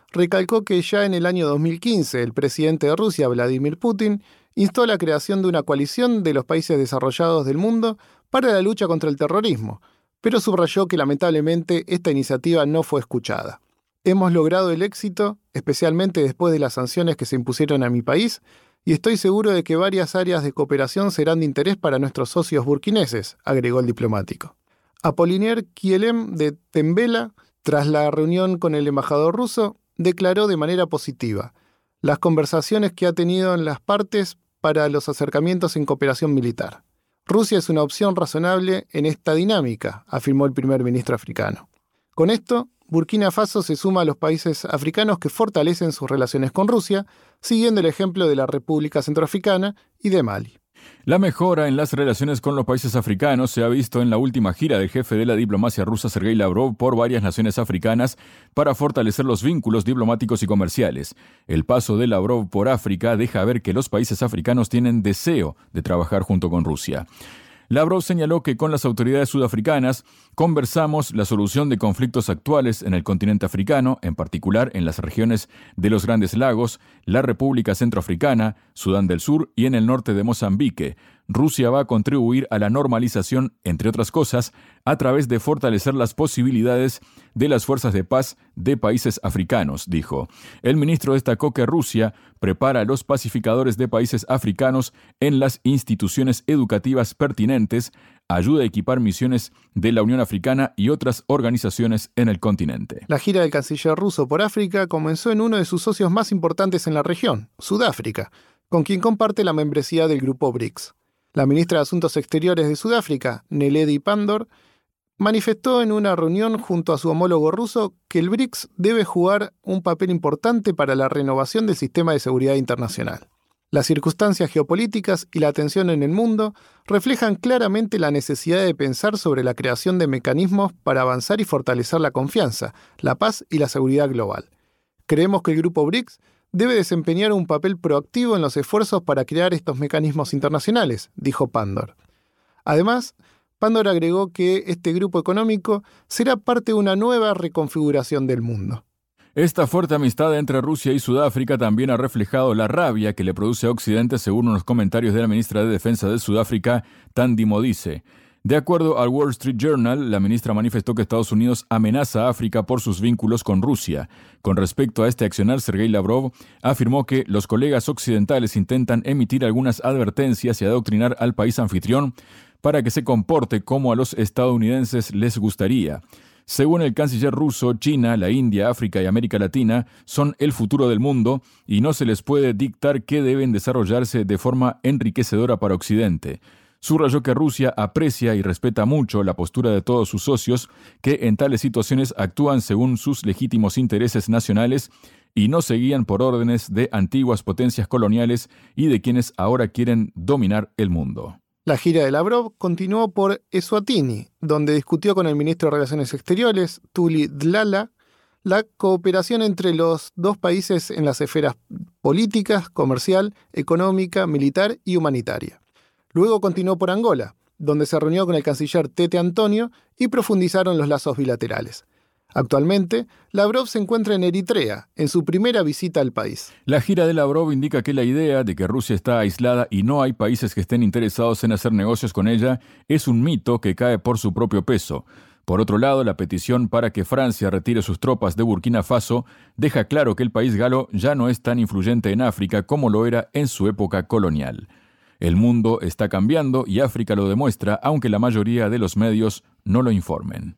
recalcó que ya en el año dos mil quince el presidente de Rusia, Vladimir Putin, instó a la creación de una coalición de los países desarrollados del mundo para la lucha contra el terrorismo, pero subrayó que lamentablemente esta iniciativa no fue escuchada. Hemos logrado el éxito, especialmente después de las sanciones que se impusieron a mi país, y estoy seguro de que varias áreas de cooperación serán de interés para nuestros socios burkineses, agregó el diplomático. Apollinaire Kielem de Tembela, tras la reunión con el embajador ruso, declaró de manera positiva las conversaciones que ha tenido en las partes para los acercamientos en cooperación militar. Rusia es una opción razonable en esta dinámica, afirmó el primer ministro africano. Con esto, Burkina Faso se suma a los países africanos que fortalecen sus relaciones con Rusia, siguiendo el ejemplo de la República Centroafricana y de Mali. La mejora en las relaciones con los países africanos se ha visto en la última gira del jefe de la diplomacia rusa Sergei Lavrov por varias naciones africanas para fortalecer los vínculos diplomáticos y comerciales. El paso de Lavrov por África deja ver que los países africanos tienen deseo de trabajar junto con Rusia. Lavrov señaló que con las autoridades sudafricanas conversamos la solución de conflictos actuales en el continente africano, en particular en las regiones de los Grandes Lagos, la República Centroafricana, Sudán del Sur y en el norte de Mozambique. Rusia va a contribuir a la normalización, entre otras cosas, a través de fortalecer las posibilidades de las fuerzas de paz de países africanos, dijo. El ministro destacó que Rusia prepara a los pacificadores de países africanos en las instituciones educativas pertinentes, ayuda a equipar misiones de la Unión Africana y otras organizaciones en el continente. La gira del canciller ruso por África comenzó en uno de sus socios más importantes en la región, Sudáfrica, con quien comparte la membresía del grupo BRICS. La ministra de Asuntos Exteriores de Sudáfrica, Naledi Pandor, manifestó en una reunión junto a su homólogo ruso que el BRICS debe jugar un papel importante para la renovación del sistema de seguridad internacional. Las circunstancias geopolíticas y la tensión en el mundo reflejan claramente la necesidad de pensar sobre la creación de mecanismos para avanzar y fortalecer la confianza, la paz y la seguridad global. Creemos que el grupo BRICS debe desempeñar un papel proactivo en los esfuerzos para crear estos mecanismos internacionales, dijo Pandor. Además, Pandor agregó que este grupo económico será parte de una nueva reconfiguración del mundo. Esta fuerte amistad entre Rusia y Sudáfrica también ha reflejado la rabia que le produce a Occidente, según unos comentarios de la ministra de Defensa de Sudáfrica, Thandi Modise. De acuerdo al Wall Street Journal, la ministra manifestó que Estados Unidos amenaza a África por sus vínculos con Rusia. Con respecto a este accionar, Sergei Lavrov afirmó que los colegas occidentales intentan emitir algunas advertencias y adoctrinar al país anfitrión para que se comporte como a los estadounidenses les gustaría. Según el canciller ruso, China, la India, África y América Latina son el futuro del mundo y no se les puede dictar qué deben desarrollarse de forma enriquecedora para Occidente. Subrayó que Rusia aprecia y respeta mucho la postura de todos sus socios que en tales situaciones actúan según sus legítimos intereses nacionales y no se guían por órdenes de antiguas potencias coloniales y de quienes ahora quieren dominar el mundo. La gira de Lavrov continuó por Eswatini, donde discutió con el ministro de Relaciones Exteriores, Thuli Dlala, la cooperación entre los dos países en las esferas políticas, comercial, económica, militar y humanitaria. Luego continuó por Angola, donde se reunió con el canciller Tete Antonio y profundizaron los lazos bilaterales. Actualmente, Lavrov se encuentra en Eritrea, en su primera visita al país. La gira de Lavrov indica que la idea de que Rusia está aislada y no hay países que estén interesados en hacer negocios con ella es un mito que cae por su propio peso. Por otro lado, la petición para que Francia retire sus tropas de Burkina Faso deja claro que el país galo ya no es tan influyente en África como lo era en su época colonial. El mundo está cambiando y África lo demuestra, aunque la mayoría de los medios no lo informen.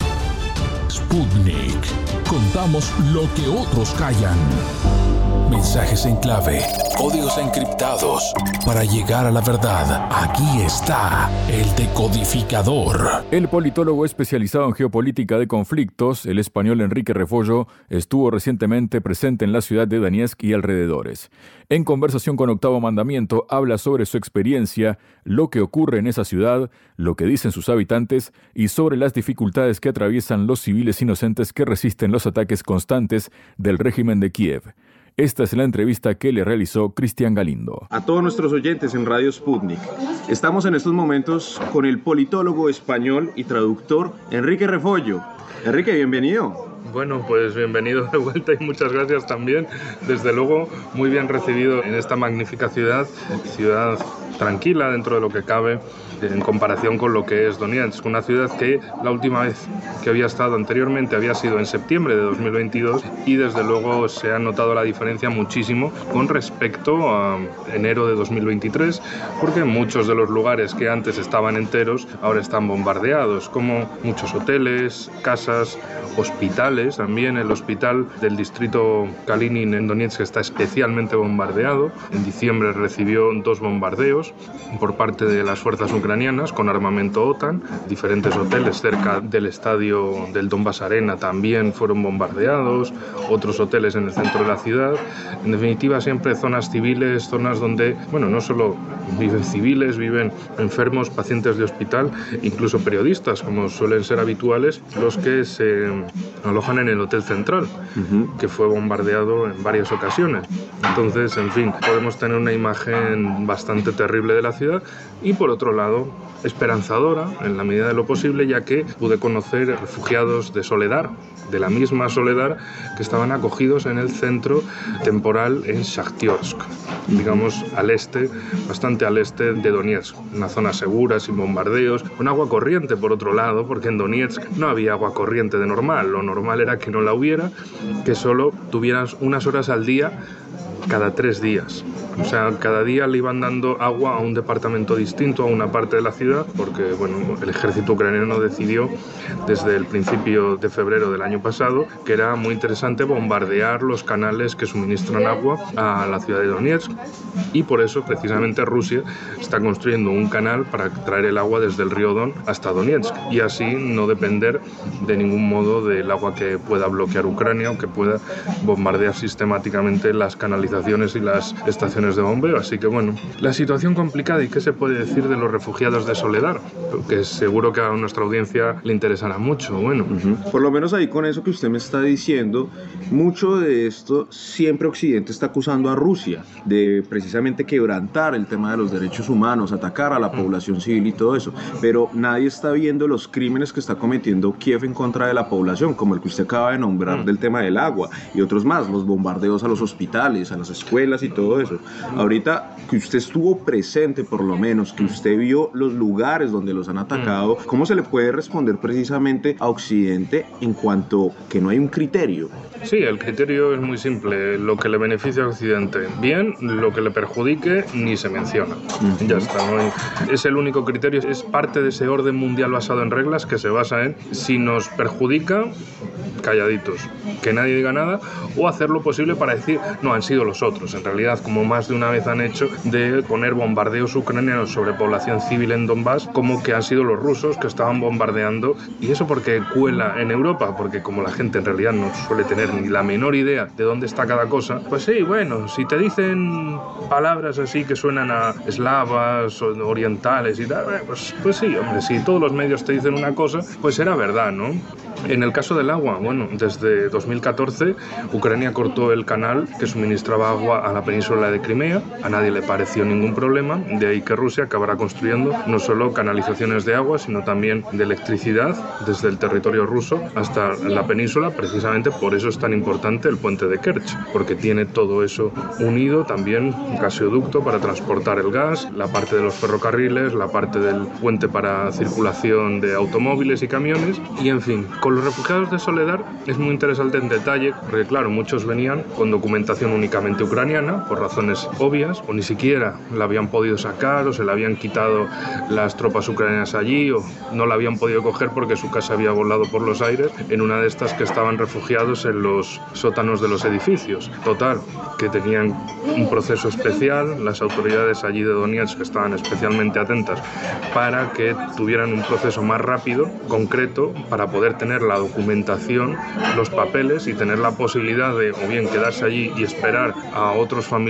Sputnik. Contamos lo que otros callan. Mensajes en clave, códigos encriptados. Para llegar a la verdad, aquí está el decodificador. El politólogo especializado en geopolítica de conflictos, el español Enrique Refollo, estuvo recientemente presente en la ciudad de Donetsk y alrededores. En conversación con Octavo Mandamiento, habla sobre su experiencia, lo que ocurre en esa ciudad, lo que dicen sus habitantes y sobre las dificultades que atraviesan los civiles inocentes que resisten los ataques constantes del régimen de Kiev. Esta es la entrevista que le realizó Cristian Galindo. A todos nuestros oyentes en Radio Sputnik, estamos en estos momentos con el politólogo español y traductor Enrique Refollo. Enrique, bienvenido. Bueno, pues bienvenido de vuelta y muchas gracias también. Desde luego, muy bien recibido en esta magnífica ciudad, ciudad tranquila dentro de lo que cabe en comparación con lo que es Donetsk, una ciudad que la última vez que había estado anteriormente había sido en septiembre de dos mil veintidós y desde luego se ha notado la diferencia muchísimo con respecto a enero de dos mil veintitrés, porque muchos de los lugares que antes estaban enteros ahora están bombardeados, como muchos hoteles, casas, hospitales. También el hospital del distrito Kalinin en Donetsk está especialmente bombardeado. En diciembre recibió dos bombardeos por parte de las fuerzas ucranianas con armamento OTAN. Diferentes hoteles cerca del estadio del Donbass Arena también fueron bombardeados, otros hoteles en el centro de la ciudad. En definitiva, siempre zonas civiles, zonas donde, bueno, no solo viven civiles, viven enfermos, pacientes de hospital, incluso periodistas, como suelen ser habituales, los que se alojan en el Hotel Central, uh-huh. que fue bombardeado en varias ocasiones. Entonces, en fin, podemos tener una imagen bastante terrible de la ciudad y, por otro lado, esperanzadora en la medida de lo posible, ya que pude conocer refugiados de Soledar, de la misma Soledar, que estaban acogidos en el centro temporal en Shaktiorsk, digamos al este, bastante al este de Donetsk, una zona segura, sin bombardeos, con agua corriente por otro lado, porque en Donetsk no había agua corriente de normal, lo normal era que no la hubiera, que solo tuvieras unas horas al día cada tres días. O sea, cada día le iban dando agua a un departamento distinto, a una parte de la ciudad, porque bueno, el ejército ucraniano decidió desde el principio de febrero del año pasado que era muy interesante bombardear los canales que suministran agua a la ciudad de Donetsk, y por eso precisamente Rusia está construyendo un canal para traer el agua desde el río Don hasta Donetsk y así no depender de ningún modo del agua que pueda bloquear Ucrania o que pueda bombardear sistemáticamente las canalizaciones y las estaciones de bombeo. Así que bueno, la situación complicada. ¿Y qué se puede decir de los refugiados de Soledar? Que seguro que a nuestra audiencia le interesará mucho. Bueno, uh-huh. Por lo menos ahí con eso que usted me está diciendo, mucho de esto siempre Occidente está acusando a Rusia de precisamente quebrantar el tema de los derechos humanos, atacar a la población civil y todo eso, pero nadie está viendo los crímenes que está cometiendo Kiev en contra de la población, como el que usted acaba de nombrar uh-huh. del tema del agua y otros más, los bombardeos a los hospitales, a las escuelas y todo eso. Ahorita que usted estuvo presente, por lo menos, que usted vio los lugares donde los han atacado, ¿cómo se le puede responder precisamente a Occidente en cuanto que no hay un criterio? Sí, el criterio es muy simple. Lo que le beneficia a Occidente, bien; lo que le perjudique, ni se menciona. Uh-huh. Ya está, ¿no? Es el único criterio, es parte de ese orden mundial basado en reglas que se basa en si nos perjudica, calladitos, que nadie diga nada, o hacer lo posible para decir, no, han sido los otros. En realidad, como más de una vez han hecho, de poner bombardeos ucranianos sobre población civil en Donbass, como que han sido los rusos que estaban bombardeando, y eso porque cuela en Europa, porque como la gente en realidad no suele tener ni la menor idea de dónde está cada cosa, pues sí, bueno, si te dicen palabras así que suenan a eslavas o orientales y tal, pues, pues sí, hombre, si todos los medios te dicen una cosa, pues será verdad, ¿no? En el caso del agua, bueno, desde dos mil catorce Ucrania cortó el canal que suministraba agua a la península de Crimea, a nadie le pareció ningún problema, de ahí que Rusia acabará construyendo no solo canalizaciones de agua, sino también de electricidad desde el territorio ruso hasta la península. Precisamente por eso es tan importante el puente de Kerch, porque tiene todo eso unido, también un gasoducto para transportar el gas, la parte de los ferrocarriles, la parte del puente para circulación de automóviles y camiones, y en fin, con los refugiados de Soledar es muy interesante en detalle, porque claro, muchos venían con documentación únicamente ucraniana, por razones obvias, o ni siquiera la habían podido sacar, o se la habían quitado las tropas ucranianas allí, o no la habían podido coger porque su casa había volado por los aires, en una de estas que estaban refugiados en los sótanos de los edificios. Total, que tenían un proceso especial, las autoridades allí de Donetsk que estaban especialmente atentas para que tuvieran un proceso más rápido, concreto, para poder tener la documentación, los papeles y tener la posibilidad de o bien quedarse allí y esperar a otros familiares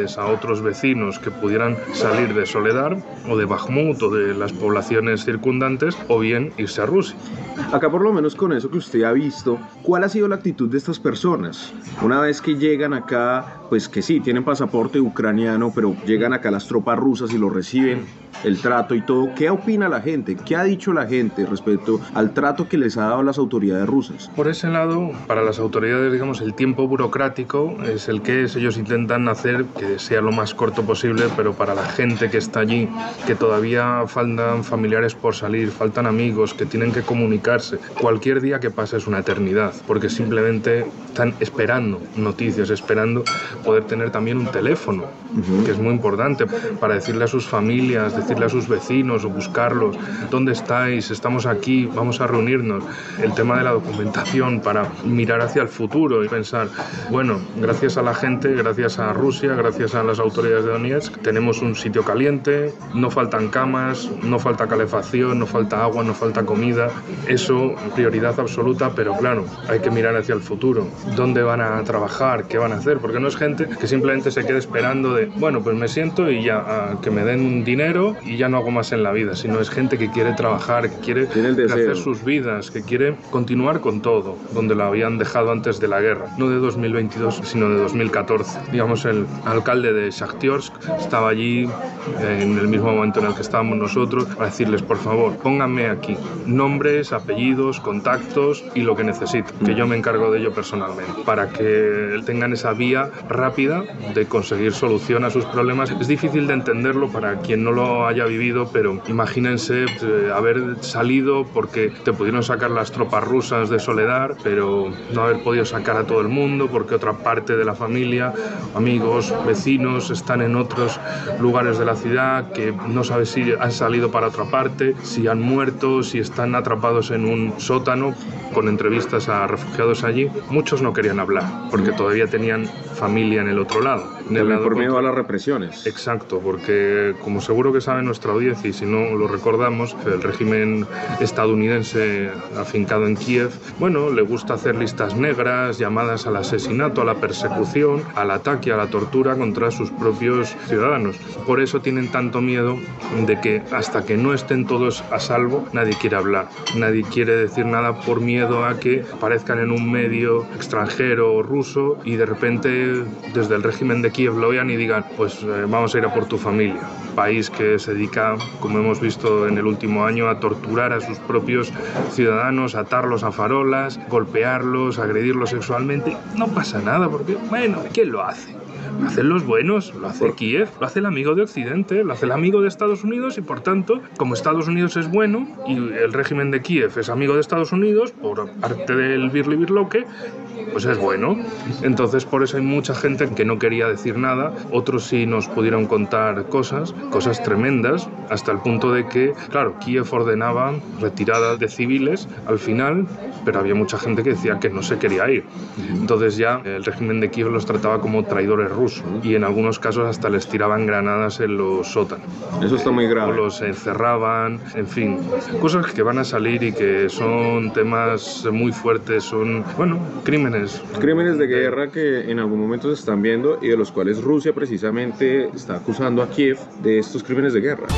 opciones a otros vecinos que pudieran salir de Soledar o de Bakhmut o de las poblaciones circundantes, o bien irse a Rusia. Acá, por lo menos con eso que usted ha visto, ¿cuál ha sido la actitud de estas personas? Una vez que llegan acá, pues que sí, tienen pasaporte ucraniano, pero llegan acá las tropas rusas y lo reciben, el trato y todo. ¿Qué opina la gente? ¿Qué ha dicho la gente respecto al trato que les ha dado las autoridades rusas? Por ese lado, para las autoridades, digamos, el tiempo burocrático es el que es. Ellos intentan hacer que sea lo más corto posible, pero para la gente que está allí, que todavía faltan familiares por salir, faltan amigos, que tienen que comunicarse, cualquier día que pasa es una eternidad, porque simplemente están esperando noticias, esperando poder tener también un teléfono, uh-huh. que es muy importante, para decirle a sus familias, decirle a sus vecinos o buscarlos, ¿dónde estáis? Estamos aquí, vamos a reunirnos. El tema de la documentación para mirar hacia el futuro y pensar, bueno, gracias a la gente, gracias a Rusia, gracias a las autoridades de Donetsk, tenemos un sitio caliente, no faltan camas, no falta calefacción, no falta agua, no falta comida. Eso, prioridad absoluta, pero claro, hay que mirar hacia el futuro. ¿Dónde van a trabajar? ¿Qué van a hacer? Porque no es gente que simplemente se quede esperando de, bueno, pues me siento y ya, a que me den un dinero y ya no hago más en la vida, sino es gente que quiere trabajar, que quiere hacer sus vidas, que quiere continuar con todo, donde lo habían dejado antes de la guerra, no de dos mil veintidós, sino de dos mil catorce. Digamos, el alcalde de Shakhtarsk estaba allí en el mismo momento en el que estábamos nosotros para decirles, por favor, pónganme aquí nombres, apellidos, contactos y lo que necesiten, que yo me encargo de ello personalmente, para que tengan esa vía rápida de conseguir solución a sus problemas. Es difícil de entenderlo para quien no lo haya vivido, pero imagínense eh, haber salido porque te pudieron sacar las tropas rusas de Soledar, pero no haber podido sacar a todo el mundo porque otra parte de la familia, amigos, vecinos están en otros lugares de la ciudad, que no sabes si han salido para otra parte, si han muerto, si están atrapados en un sótano. Con entrevistas a refugiados allí, muchos no querían hablar porque todavía tenían familia en el otro lado. En el lado por miedo a las represiones. Exacto, porque como seguro que sabe nuestra audiencia y si no lo recordamos, el régimen estadounidense afincado en Kiev, bueno, le gusta hacer listas negras, llamadas al asesinato, a la persecución, al ataque, a la tortura contra sus propios ciudadanos. Por eso tienen tanto miedo de que hasta que no estén todos a salvo, nadie quiere hablar, nadie quiere decir nada por miedo a que aparezcan en un medio extranjero o ruso y de repente desde el régimen de Kiev lo vean y digan, pues eh, vamos a ir a por tu familia. País que se dedica, como hemos visto en el último año, a torturar a sus propios ciudadanos, atarlos a farolas, golpearlos, agredirlos sexualmente. No pasa nada porque, bueno, ¿quién lo hace? Lo hacen los buenos, lo hace Kiev, lo hace el amigo de Occidente, lo hace el amigo de Estados Unidos y por tanto, como Estados Unidos es bueno y el régimen de Kiev es amigo de Estados Unidos, por parte del birli-birloque, pues es bueno. Entonces por eso hay mucha gente que no quería decir nada, otros sí nos pudieron contar cosas, cosas tremendas, hasta el punto de que, claro, Kiev ordenaba retirada de civiles al final, pero había mucha gente que decía que no se quería ir. Entonces ya el régimen de Kiev los trataba como traidores rusos y en algunos casos hasta les tiraban granadas en los sótanos. Eso está muy grave. O los encerraban, en fin, cosas que van a salir y que son temas muy fuertes, son, bueno, crímenes. Crímenes de guerra que en algún momento se están viendo y de los cuales Rusia precisamente está acusando a Kiev de estos crímenes de guerra.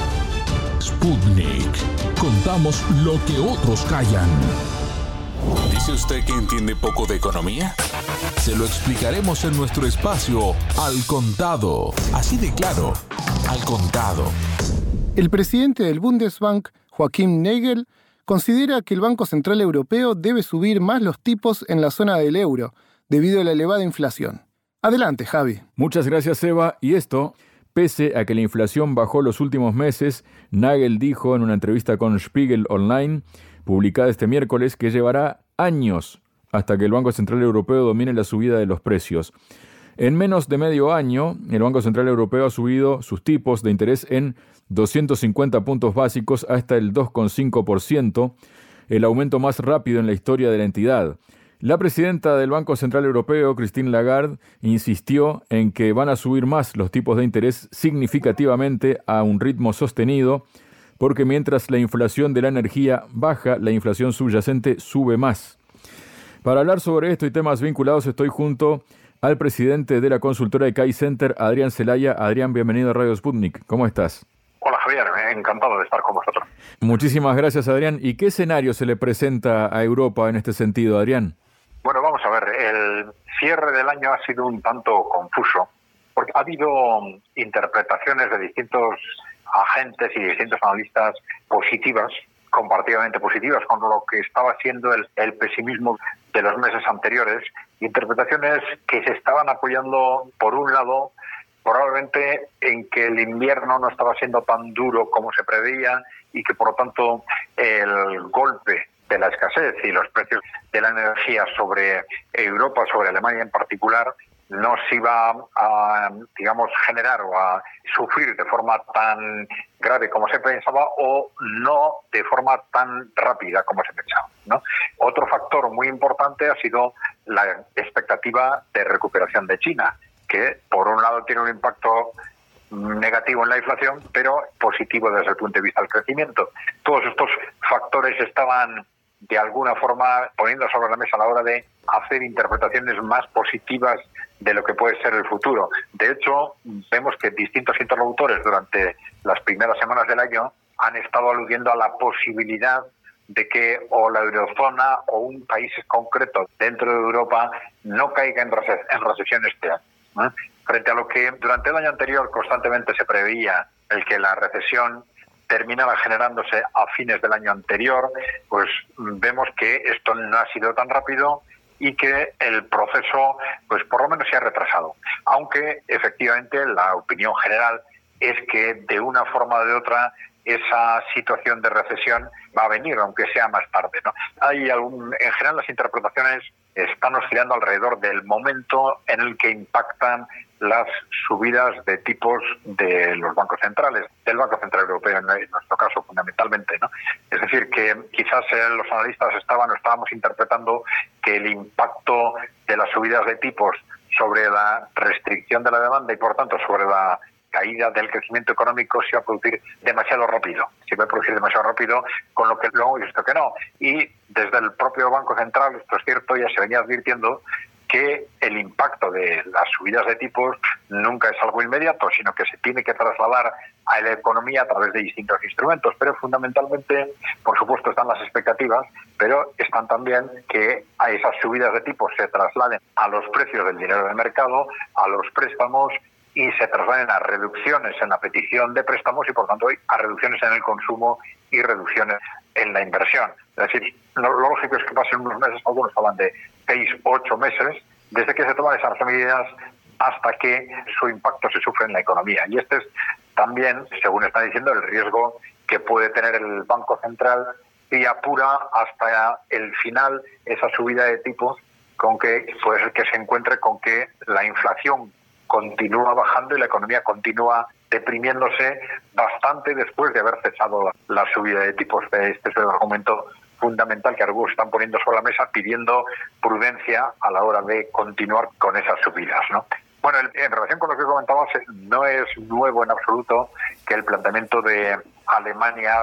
Sputnik. Contamos lo que otros callan. ¿Dice usted que entiende poco de economía? Se lo explicaremos en nuestro espacio Al Contado. Así de claro, Al Contado. El presidente del Bundesbank, Joachim Nagel, considera que el Banco Central Europeo debe subir más los tipos en la zona del euro, debido a la elevada inflación. Adelante, Javi. Muchas gracias, Eva. Y esto, pese a que la inflación bajó los últimos meses, Nagel dijo en una entrevista con Spiegel Online, publicada este miércoles, que llevará años hasta que el Banco Central Europeo domine la subida de los precios. En menos de medio año, el Banco Central Europeo ha subido sus tipos de interés en doscientos cincuenta puntos básicos hasta el dos coma cinco por ciento, el aumento más rápido en la historia de la entidad. La presidenta del Banco Central Europeo, Christine Lagarde, insistió en que van a subir más los tipos de interés significativamente a un ritmo sostenido, porque mientras la inflación de la energía baja, la inflación subyacente sube más. Para hablar sobre esto y temas vinculados estoy junto al presidente de la consultora de Kai Center, Adrián Celaya. Adrián, bienvenido a Radio Sputnik. ¿Cómo estás? Hola Javier, encantado de estar con vosotros. Muchísimas gracias, Adrián. ¿Y qué escenario se le presenta a Europa en este sentido, Adrián? Bueno, vamos a ver, el cierre del año ha sido un tanto confuso, porque ha habido interpretaciones de distintos agentes y distintos analistas positivas, comparativamente positivas, con lo que estaba siendo el, el pesimismo de los meses anteriores, interpretaciones que se estaban apoyando, por un lado, probablemente en que el invierno no estaba siendo tan duro como se preveía y que, por lo tanto, el golpe de la escasez y los precios de la energía sobre Europa, sobre Alemania en particular, no se iba a, digamos, generar o a sufrir de forma tan grave como se pensaba o no de forma tan rápida como se pensaba, ¿no? Otro factor muy importante ha sido la expectativa de recuperación de China, que por un lado tiene un impacto negativo en la inflación, pero positivo desde el punto de vista del crecimiento. Todos estos factores estaban de alguna forma poniendo sobre la mesa a la hora de hacer interpretaciones más positivas de lo que puede ser el futuro. De hecho, vemos que distintos interlocutores durante las primeras semanas del año han estado aludiendo a la posibilidad de que o la eurozona o un país concreto dentro de Europa no caiga en, rece- en recesión este año, ¿no? Frente a lo que durante el año anterior constantemente se preveía, el que la recesión terminaba generándose a fines del año anterior, pues vemos que esto no ha sido tan rápido y que el proceso, pues por lo menos se ha retrasado. Aunque efectivamente la opinión general es que de una forma o de otra esa situación de recesión va a venir, aunque sea más tarde, ¿no? Hay algún, en general las interpretaciones están oscilando alrededor del momento en el que impactan las subidas de tipos de los bancos centrales, del Banco Central Europeo en nuestro caso fundamentalmente, ¿no? Es decir, que quizás eh, los analistas estaban o estábamos interpretando que el impacto de las subidas de tipos sobre la restricción de la demanda y por tanto sobre la caída del crecimiento económico se iba a producir demasiado rápido, se iba a producir demasiado rápido, con lo que luego hemos visto que no. Y desde el propio Banco Central, esto es cierto, ya se venía advirtiendo que el impacto de las subidas de tipos nunca es algo inmediato, sino que se tiene que trasladar a la economía a través de distintos instrumentos. Pero fundamentalmente, por supuesto, están las expectativas, pero están también que a esas subidas de tipos se trasladen a los precios del dinero del mercado, a los préstamos, y se trasladen a reducciones en la petición de préstamos y, por tanto, a reducciones en el consumo y reducciones en la inversión. Es decir, lo lógico es que pasen unos meses, algunos hablan de seis, ocho meses, desde que se toman esas medidas hasta que su impacto se sufre en la economía. Y este es también, según está diciendo, el riesgo que puede tener el Banco Central si apura hasta el final esa subida de tipos, con que puede ser que se encuentre con que la inflación continúa bajando y la economía continúa deprimiéndose bastante después de haber cesado la subida de tipos. Este es el argumento fundamental que algunos están poniendo sobre la mesa, pidiendo prudencia a la hora de continuar con esas subidas, ¿no? Bueno, en relación con lo que comentabas, no es nuevo en absoluto que el planteamiento de Alemania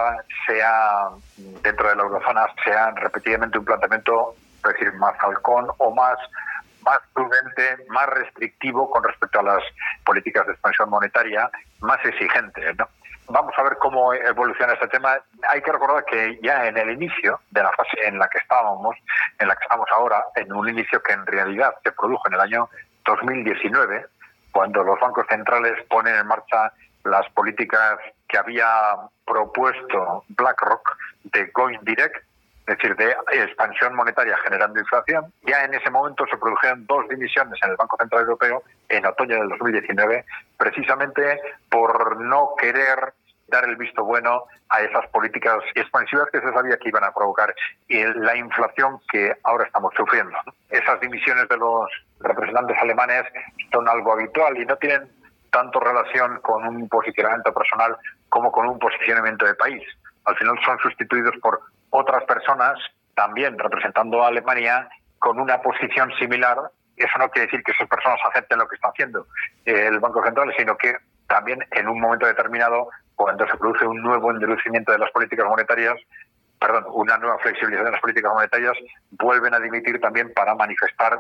sea, dentro de la eurozona, sea repetidamente un planteamiento, es decir, más halcón o más más prudente, más restrictivo con respecto a las políticas de expansión monetaria, más exigente, ¿no? Vamos a ver cómo evoluciona este tema. Hay que recordar que ya en el inicio de la fase en la que estábamos, en la que estamos ahora, en un inicio que en realidad se produjo en el año dos mil diecinueve, cuando los bancos centrales ponen en marcha las políticas que había propuesto BlackRock de Going Direct, es decir, de expansión monetaria generando inflación. Ya en ese momento se produjeron dos dimisiones en el Banco Central Europeo en otoño del dos mil diecinueve, precisamente por no querer dar el visto bueno a esas políticas expansivas que se sabía que iban a provocar y la inflación que ahora estamos sufriendo. Esas dimisiones de los representantes alemanes son algo habitual y no tienen tanto relación con un posicionamiento personal como con un posicionamiento de país. Al final son sustituidos por otras personas, también representando a Alemania, con una posición similar. Eso no quiere decir que esas personas acepten lo que está haciendo el Banco Central, sino que también en un momento determinado, cuando se produce un nuevo endurecimiento de las políticas monetarias, perdón, una nueva flexibilización de las políticas monetarias, vuelven a dimitir también para manifestar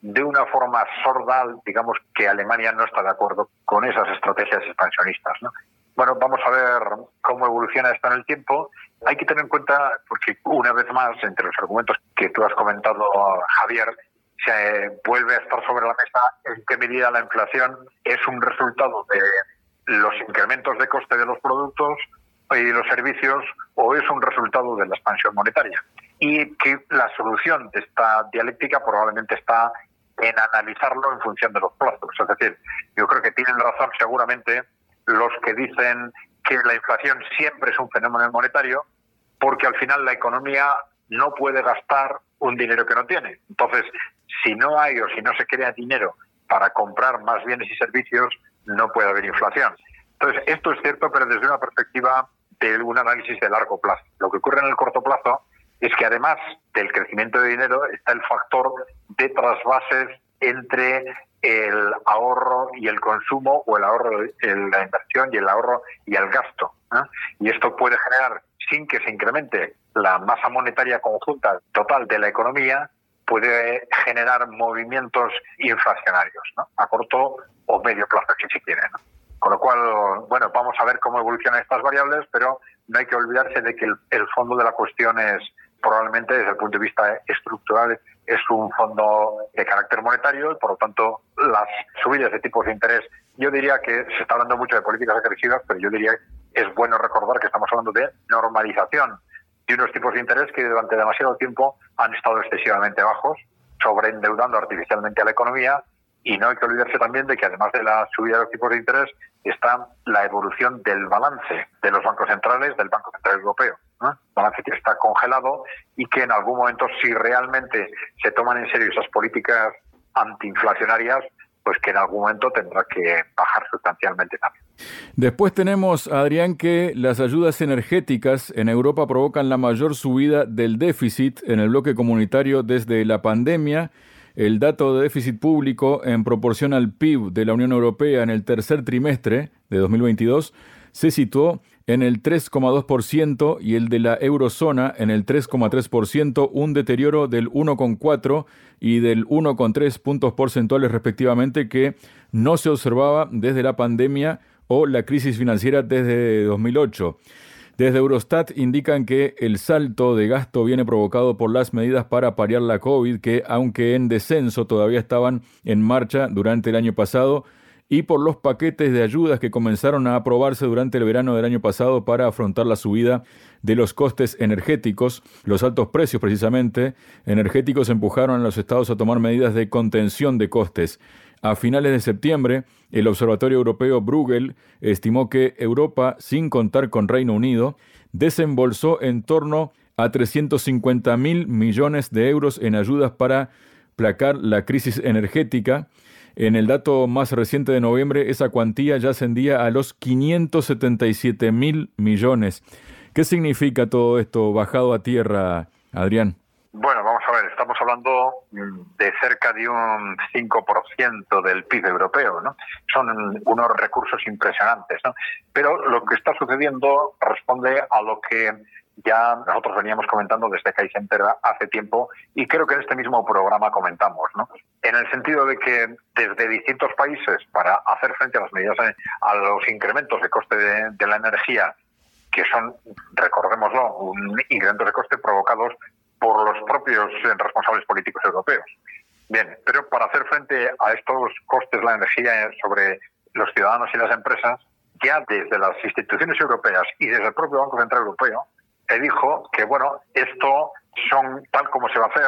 de una forma sorda, digamos que Alemania no está de acuerdo con esas estrategias expansionistas, ¿no? Bueno, vamos a ver cómo evoluciona esto en el tiempo. Hay que tener en cuenta, porque una vez más, entre los argumentos que tú has comentado, Javier, se vuelve a estar sobre la mesa en qué medida la inflación es un resultado de los incrementos de coste de los productos y los servicios o es un resultado de la expansión monetaria. Y que la solución de esta dialéctica probablemente está en analizarlo en función de los plazos. Es decir, yo creo que tienen razón seguramente los que dicen que la inflación siempre es un fenómeno monetario, porque al final la economía no puede gastar un dinero que no tiene. Entonces, si no hay o si no se crea dinero para comprar más bienes y servicios, no puede haber inflación. Entonces, esto es cierto, pero desde una perspectiva de un análisis de largo plazo. Lo que ocurre en el corto plazo es que además del crecimiento de dinero está el factor de trasvases entre el ahorro y el consumo, o el ahorro, el, la inversión y el ahorro y el gasto, ¿eh? Y esto puede generar, sin que se incremente la masa monetaria conjunta total de la economía, puede generar movimientos inflacionarios, ¿no? A corto o medio plazo, si se quiere, ¿no? Con lo cual, bueno, vamos a ver cómo evolucionan estas variables, pero no hay que olvidarse de que el, el fondo de la cuestión es, probablemente desde el punto de vista estructural, es un fondo de carácter monetario y por lo tanto las subidas de tipos de interés, yo diría que se está hablando mucho de políticas agresivas, pero yo diría que es bueno recordar que estamos hablando de normalización de unos tipos de interés que durante demasiado tiempo han estado excesivamente bajos, sobreendeudando artificialmente a la economía, y no hay que olvidarse también de que además de la subida de los tipos de interés está la evolución del balance de los bancos centrales, del Banco Central Europeo, ¿no? Balance que está congelado y que en algún momento, si realmente se toman en serio esas políticas antiinflacionarias, pues que en algún momento tendrá que bajar sustancialmente también. Después tenemos, Adrián, que las ayudas energéticas en Europa provocan la mayor subida del déficit en el bloque comunitario desde la pandemia. El dato de déficit público en proporción al P I B de la Unión Europea en el tercer trimestre de dos mil veintidós se situó en el tres coma dos por ciento y el de la eurozona en el tres coma tres por ciento, un deterioro del uno coma cuatro y del uno coma tres puntos porcentuales respectivamente, que no se observaba desde la pandemia o la crisis financiera desde dos mil ocho. Desde Eurostat indican que el salto de gasto viene provocado por las medidas para paliar la COVID, que aunque en descenso todavía estaban en marcha durante el año pasado, y por los paquetes de ayudas que comenzaron a aprobarse durante el verano del año pasado para afrontar la subida de los costes energéticos. Los altos precios, precisamente, energéticos empujaron a los estados a tomar medidas de contención de costes. A finales de septiembre, el Observatorio Europeo Bruegel estimó que Europa, sin contar con Reino Unido, desembolsó en torno a trescientos cincuenta mil millones de euros en ayudas para placar la crisis energética. En el dato más reciente de noviembre, esa cuantía ya ascendía a los quinientos setenta y siete mil millones. ¿Qué significa todo esto bajado a tierra, Adrián? Bueno, vamos a ver, estamos hablando de cerca de un cinco por ciento del P I B europeo, ¿no? Son unos recursos impresionantes, ¿no? Pero lo que está sucediendo responde a lo que ya nosotros veníamos comentando desde CaixaInter hace tiempo, y creo que en este mismo programa comentamos, ¿no? En el sentido de que desde distintos países, para hacer frente a las medidas, a los incrementos de coste de, de la energía, que son, recordémoslo, un incrementos de coste provocados por los propios responsables políticos europeos. Bien, pero para hacer frente a estos costes de la energía sobre los ciudadanos y las empresas, ya desde las instituciones europeas y desde el propio Banco Central Europeo, se dijo que, bueno, esto son tal como se va a hacer,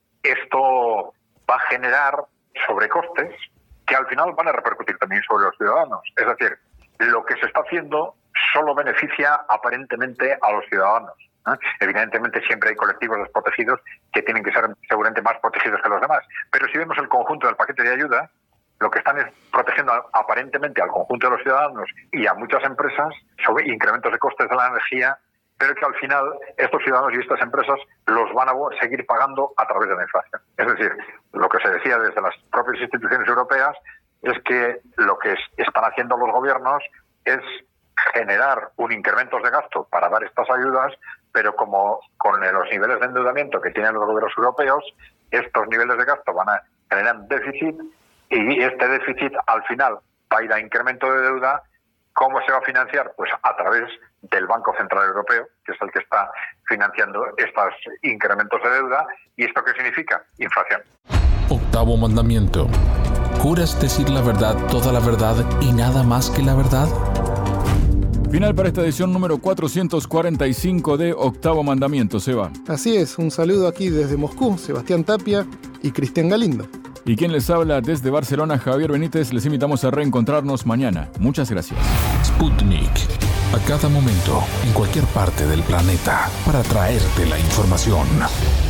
esto va a generar sobrecostes que al final van a repercutir también sobre los ciudadanos. Es decir, lo que se está haciendo solo beneficia aparentemente a los ciudadanos, ¿eh? Evidentemente siempre hay colectivos desprotegidos que tienen que ser seguramente más protegidos que los demás, pero si vemos el conjunto del paquete de ayuda, lo que están es protegiendo aparentemente al conjunto de los ciudadanos y a muchas empresas sobre incrementos de costes de la energía, pero que al final estos ciudadanos y estas empresas los van a seguir pagando a través de la inflación. Es decir, lo que se decía desde las propias instituciones europeas es que lo que están haciendo los gobiernos es generar un incremento de gasto para dar estas ayudas, pero como con los niveles de endeudamiento que tienen los gobiernos europeos, estos niveles de gasto van a generan déficit y este déficit al final va a ir a incremento de deuda. ¿Cómo se va a financiar? Pues a través del Banco Central Europeo, que es el que está financiando estos incrementos de deuda. ¿Y esto qué significa? Inflación. Octavo mandamiento. ¿Juras decir la verdad, toda la verdad y nada más que la verdad? Final para esta edición número cuatrocientos cuarenta y cinco de Octavo Mandamiento, Seba. Así es, un saludo aquí desde Moscú, Sebastián Tapia y Cristian Galindo. Y quien les habla desde Barcelona, Javier Benítez. Les invitamos a reencontrarnos mañana. Muchas gracias. Sputnik. A cada momento, en cualquier parte del planeta, para traerte la información.